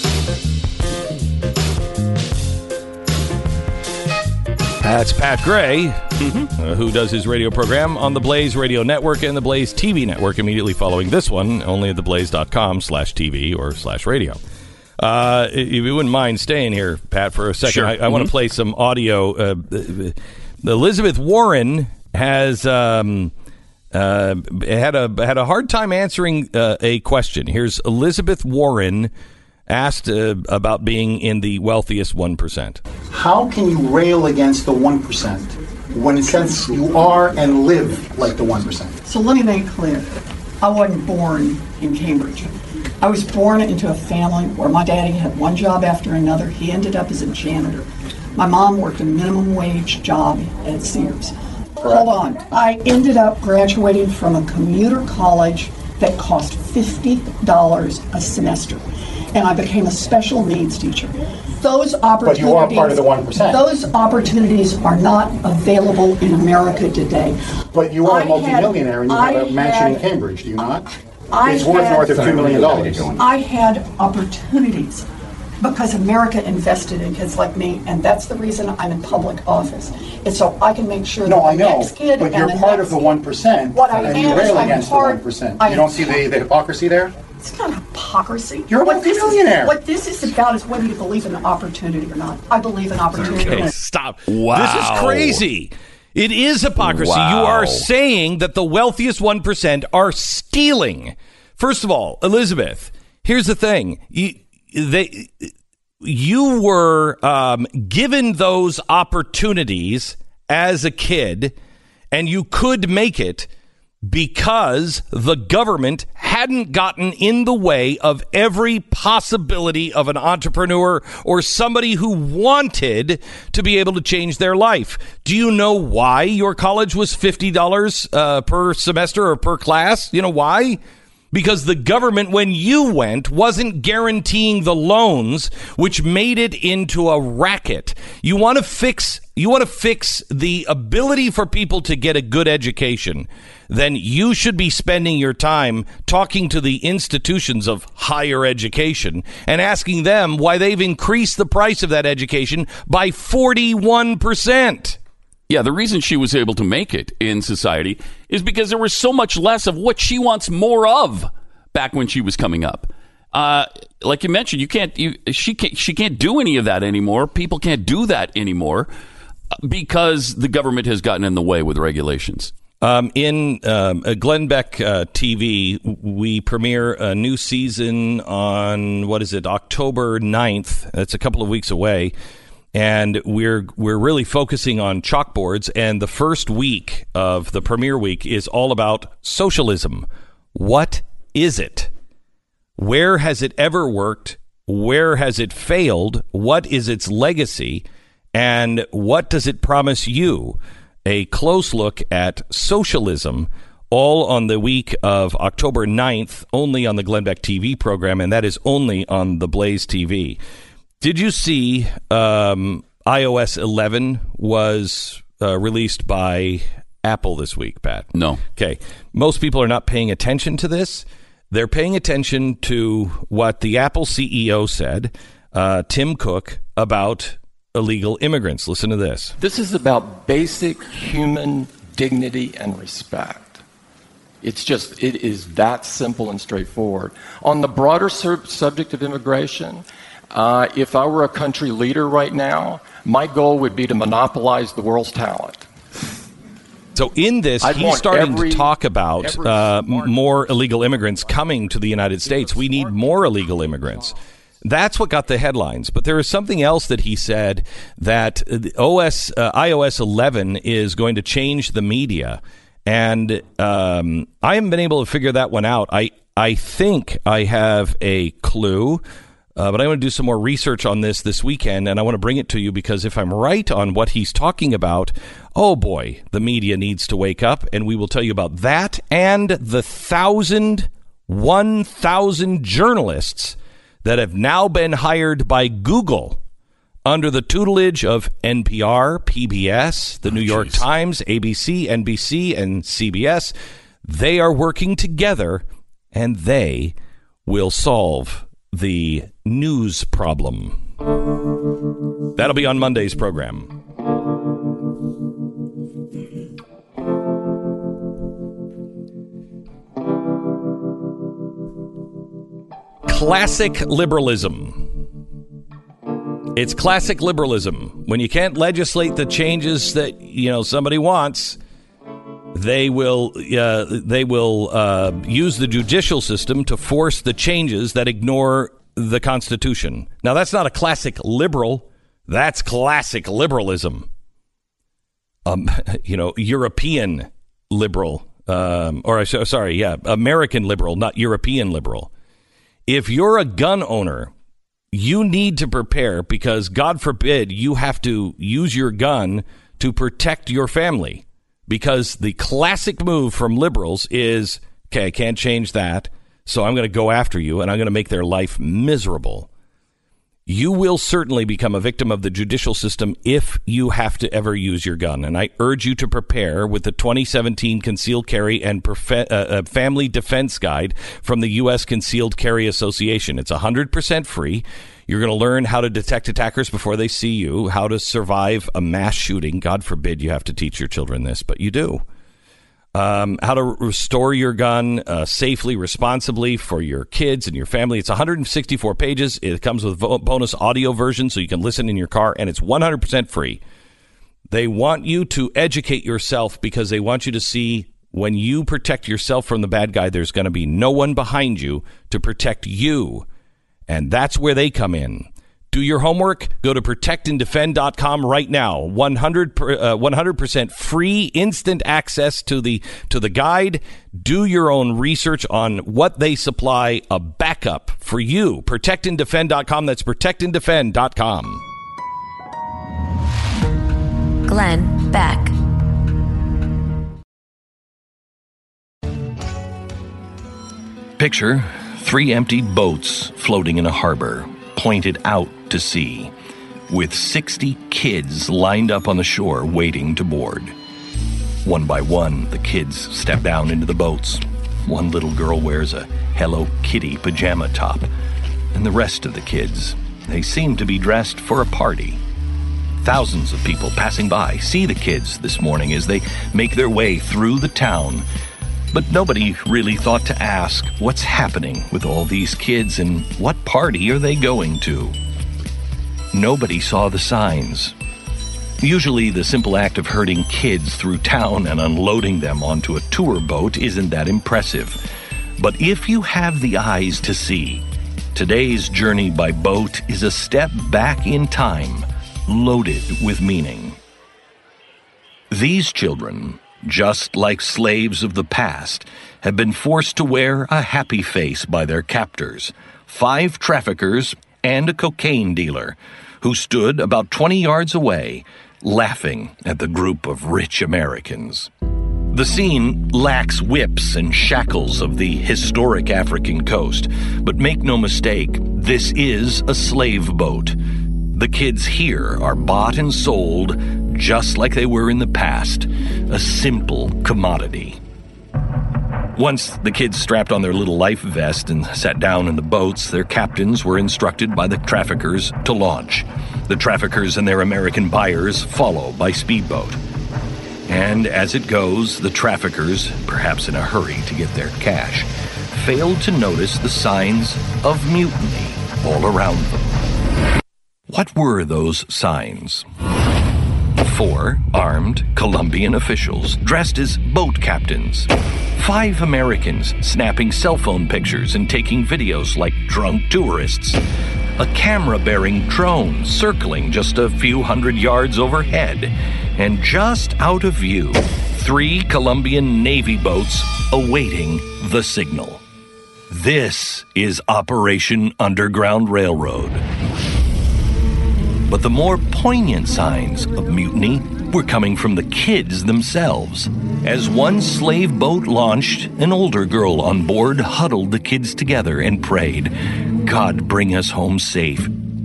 That's Pat Gray, uh, who does his radio program on the Blaze Radio Network and the Blaze T V Network immediately following this one, only at theblaze.com slash TV or slash radio. Uh, if you wouldn't mind staying here, Pat, for a second, Sure. I, I want to Mhm. play some audio. Uh, uh, Elizabeth Warren has um, uh, had a had a hard time answering uh, a question. Here's Elizabeth Warren asked uh, about being in the wealthiest one percent. How can you rail against the one percent when since you are and live like the one percent? So let me make it clear. I wasn't born in Cambridge. I was born into a family where my daddy had one job after another. He ended up as a janitor. My mom worked a minimum wage job at Sears. Hold on. I ended up graduating from a commuter college that cost fifty dollars a semester. And I became a special needs teacher. Those opportunities... But you are part of the one percent. Those opportunities are not available in America today. But you are I a multimillionaire and you had- have a I mansion in had- Cambridge, do you not? I It's worth had- north of two million dollars. I had opportunities because America invested in kids like me, and that's the reason I'm in public office. It's so I can make sure No, that I the know, next kid but and you're the part next, of the one percent, What I and you am is rail I'm against the part- one percent. I You don't am see the, the hypocrisy there? It's not hypocrisy. You're a what this is, multimillionaire. What this is about is whether you believe in opportunity or not. I believe in opportunity. Okay, stop. Wow. This is crazy. It is hypocrisy. Wow. You are saying that the wealthiest one percent are stealing. First of all, Elizabeth, here's the thing. You, they, you were um, given those opportunities as a kid, and you could make it because the government hadn't gotten in the way of every possibility of an entrepreneur or somebody who wanted to be able to change their life. Do you know why your college was fifty dollars uh, per semester or per class? You know why? Because the government, when you went, wasn't guaranteeing the loans, which made it into a racket. You want to fix, you want to fix the ability for people to get a good education, then you should be spending your time talking to the institutions of higher education and asking them why they've increased the price of that education by forty-one percent. Yeah, the reason she was able to make it in society is because there was so much less of what she wants more of back when she was coming up. Uh, like you mentioned, you can't, you, she can't, she can't do any of that anymore. People can't do that anymore because the government has gotten in the way with regulations. Um, in um, uh, Glenn Beck uh, T V, we premiere a new season on, what is it, October ninth. That's a couple of weeks away. And we're we're really focusing on chalkboards. And the first week of the premiere week is all about socialism. What is it? Where has it ever worked? Where has it failed? What is its legacy? And what does it promise you? A close look at socialism, all on the week of October ninth, only on the Glenn Beck T V program, and that is only on the Blaze T V. Did you see um, i O S eleven was uh, released by Apple this week, Pat? No. Okay. Most people are not paying attention to this. They're paying attention to what the Apple C E O said, uh, Tim Cook, about illegal immigrants. Listen to this. This is about basic human dignity and respect. It's just, it is that simple and straightforward. On the broader sur- subject of immigration, uh, if I were a country leader right now, my goal would be to monopolize the world's talent. So in this, I'd he's want starting every- to talk about uh, more illegal immigrants coming to the United States. We need more illegal immigrants. That's what got the headlines. But there is something else that he said, that the O S, uh, i O S eleven is going to change the media. And um, I haven't been able to figure that one out. I, I think I have a clue. Uh, but I want to do some more research on this this weekend, and I want to bring it to you because if I'm right on what he's talking about, oh boy, the media needs to wake up, and we will tell you about that and the thousand, one thousand journalists that have now been hired by Google under the tutelage of N P R, P B S, the New York Times, A B C, N B C, and C B S. They are working together, and they will solve the news problem. That'll be on Monday's program. Classic liberalism. It's classic liberalism. When you can't legislate the changes that, you know, somebody wants, they will uh, they will uh, use the judicial system to force the changes that ignore the Constitution. Now, that's not a classic liberal. That's classic liberalism. Um, you know, European liberal, um, or sorry, yeah, American liberal, not European liberal. If you're a gun owner, you need to prepare because, God forbid, you have to use your gun to protect your family. Because the classic move from liberals is, okay, I can't change that, so I'm going to go after you, and I'm going to make their life miserable. You will certainly become a victim of the judicial system if you have to ever use your gun. And I urge you to prepare with the twenty seventeen Concealed Carry and Profe- uh, Family Defense Guide from the U S Concealed Carry Association. It's one hundred percent free. You're going to learn how to detect attackers before they see you, how to survive a mass shooting. God forbid you have to teach your children this, but you do. Um, how to restore your gun uh, safely, responsibly for your kids and your family. It's one hundred sixty-four pages. It comes with vo- bonus audio version so you can listen in your car, and it's one hundred percent free. They want you to educate yourself because they want you to see when you protect yourself from the bad guy, there's going to be no one behind you to protect you. And that's where they come in. Do your homework. Go to protect and defend dot com right now. one hundred percent free, instant access to the to the guide. Do your own research on what they supply, a backup for you. protect and defend dot com. That's protect and defend dot com. Glenn Beck. Picture three empty boats floating in a harbor, pointed out to sea, with sixty kids lined up on the shore waiting to board. One by one, the kids step down into the boats. One little girl wears a Hello Kitty pajama top, and the rest of the kids, they seem to be dressed for a party. Thousands of people passing by see the kids this morning as they make their way through the town. But nobody really thought to ask what's happening with all these kids and what party are they going to. Nobody saw the signs. Usually the simple act of herding kids through town and unloading them onto a tour boat isn't that impressive. But if you have the eyes to see, today's journey by boat is a step back in time, loaded with meaning. These children, just like slaves of the past, have been forced to wear a happy face by their captors, five traffickers and a cocaine dealer, who stood about twenty yards away, laughing at the group of rich Americans. The scene lacks whips and shackles of the historic African coast, but make no mistake, this is a slave boat. The kids here are bought and sold just like they were in the past, a simple commodity. Once the kids strapped on their little life vest and sat down in the boats, their captains were instructed by the traffickers to launch. The traffickers and their American buyers follow by speedboat. And as it goes, the traffickers, perhaps in a hurry to get their cash, failed to notice the signs of mutiny all around them. What were those signs? Four armed Colombian officials dressed as boat captains. Five Americans snapping cell phone pictures and taking videos like drunk tourists. A camera-bearing drone circling just a few hundred yards overhead. And just out of view, three Colombian Navy boats awaiting the signal. This is Operation Underground Railroad. But the more poignant signs of mutiny were coming from the kids themselves. As one slave boat launched, an older girl on board huddled the kids together and prayed, "God, bring us home safe."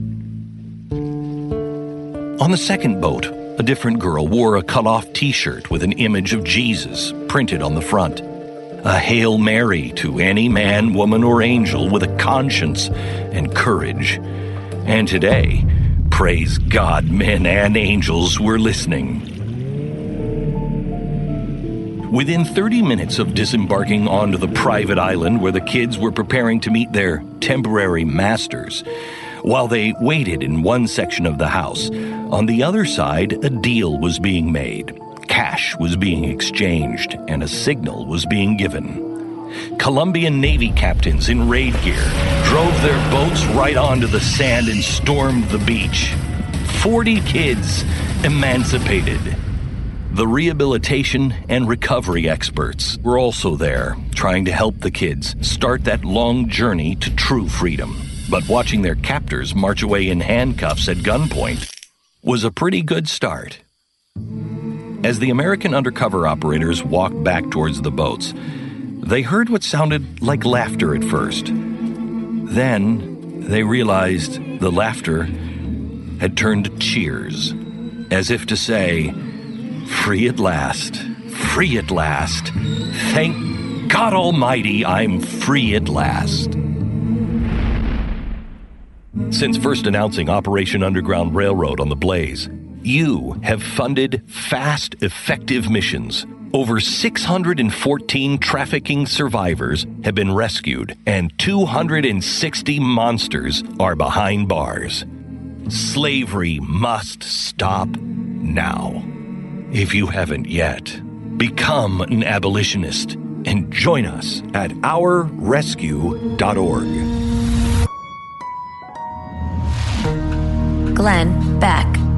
On the second boat, a different girl wore a cut-off T-shirt with an image of Jesus printed on the front. A Hail Mary to any man, woman, or angel with a conscience and courage. And today, praise God, men and angels were listening. Within thirty minutes of disembarking onto the private island where the kids were preparing to meet their temporary masters, while they waited in one section of the house, on the other side, a deal was being made. Cash was being exchanged, and a signal was being given. Colombian Navy captains in raid gear drove their boats right onto the sand and stormed the beach. Forty kids emancipated. The rehabilitation and recovery experts were also there, trying to help the kids start that long journey to true freedom. But watching their captors march away in handcuffs at gunpoint was a pretty good start. As the American undercover operators walked back towards the boats, they heard what sounded like laughter at first. Then they realized the laughter had turned to cheers, as if to say, "Free at last, free at last. Thank God Almighty, I'm free at last." Since first announcing Operation Underground Railroad on the Blaze, you have funded fast, effective missions. Over six hundred fourteen trafficking survivors have been rescued, and two hundred sixty monsters are behind bars. Slavery must stop now. If you haven't yet, become an abolitionist and join us at our rescue dot org. Glenn Beck.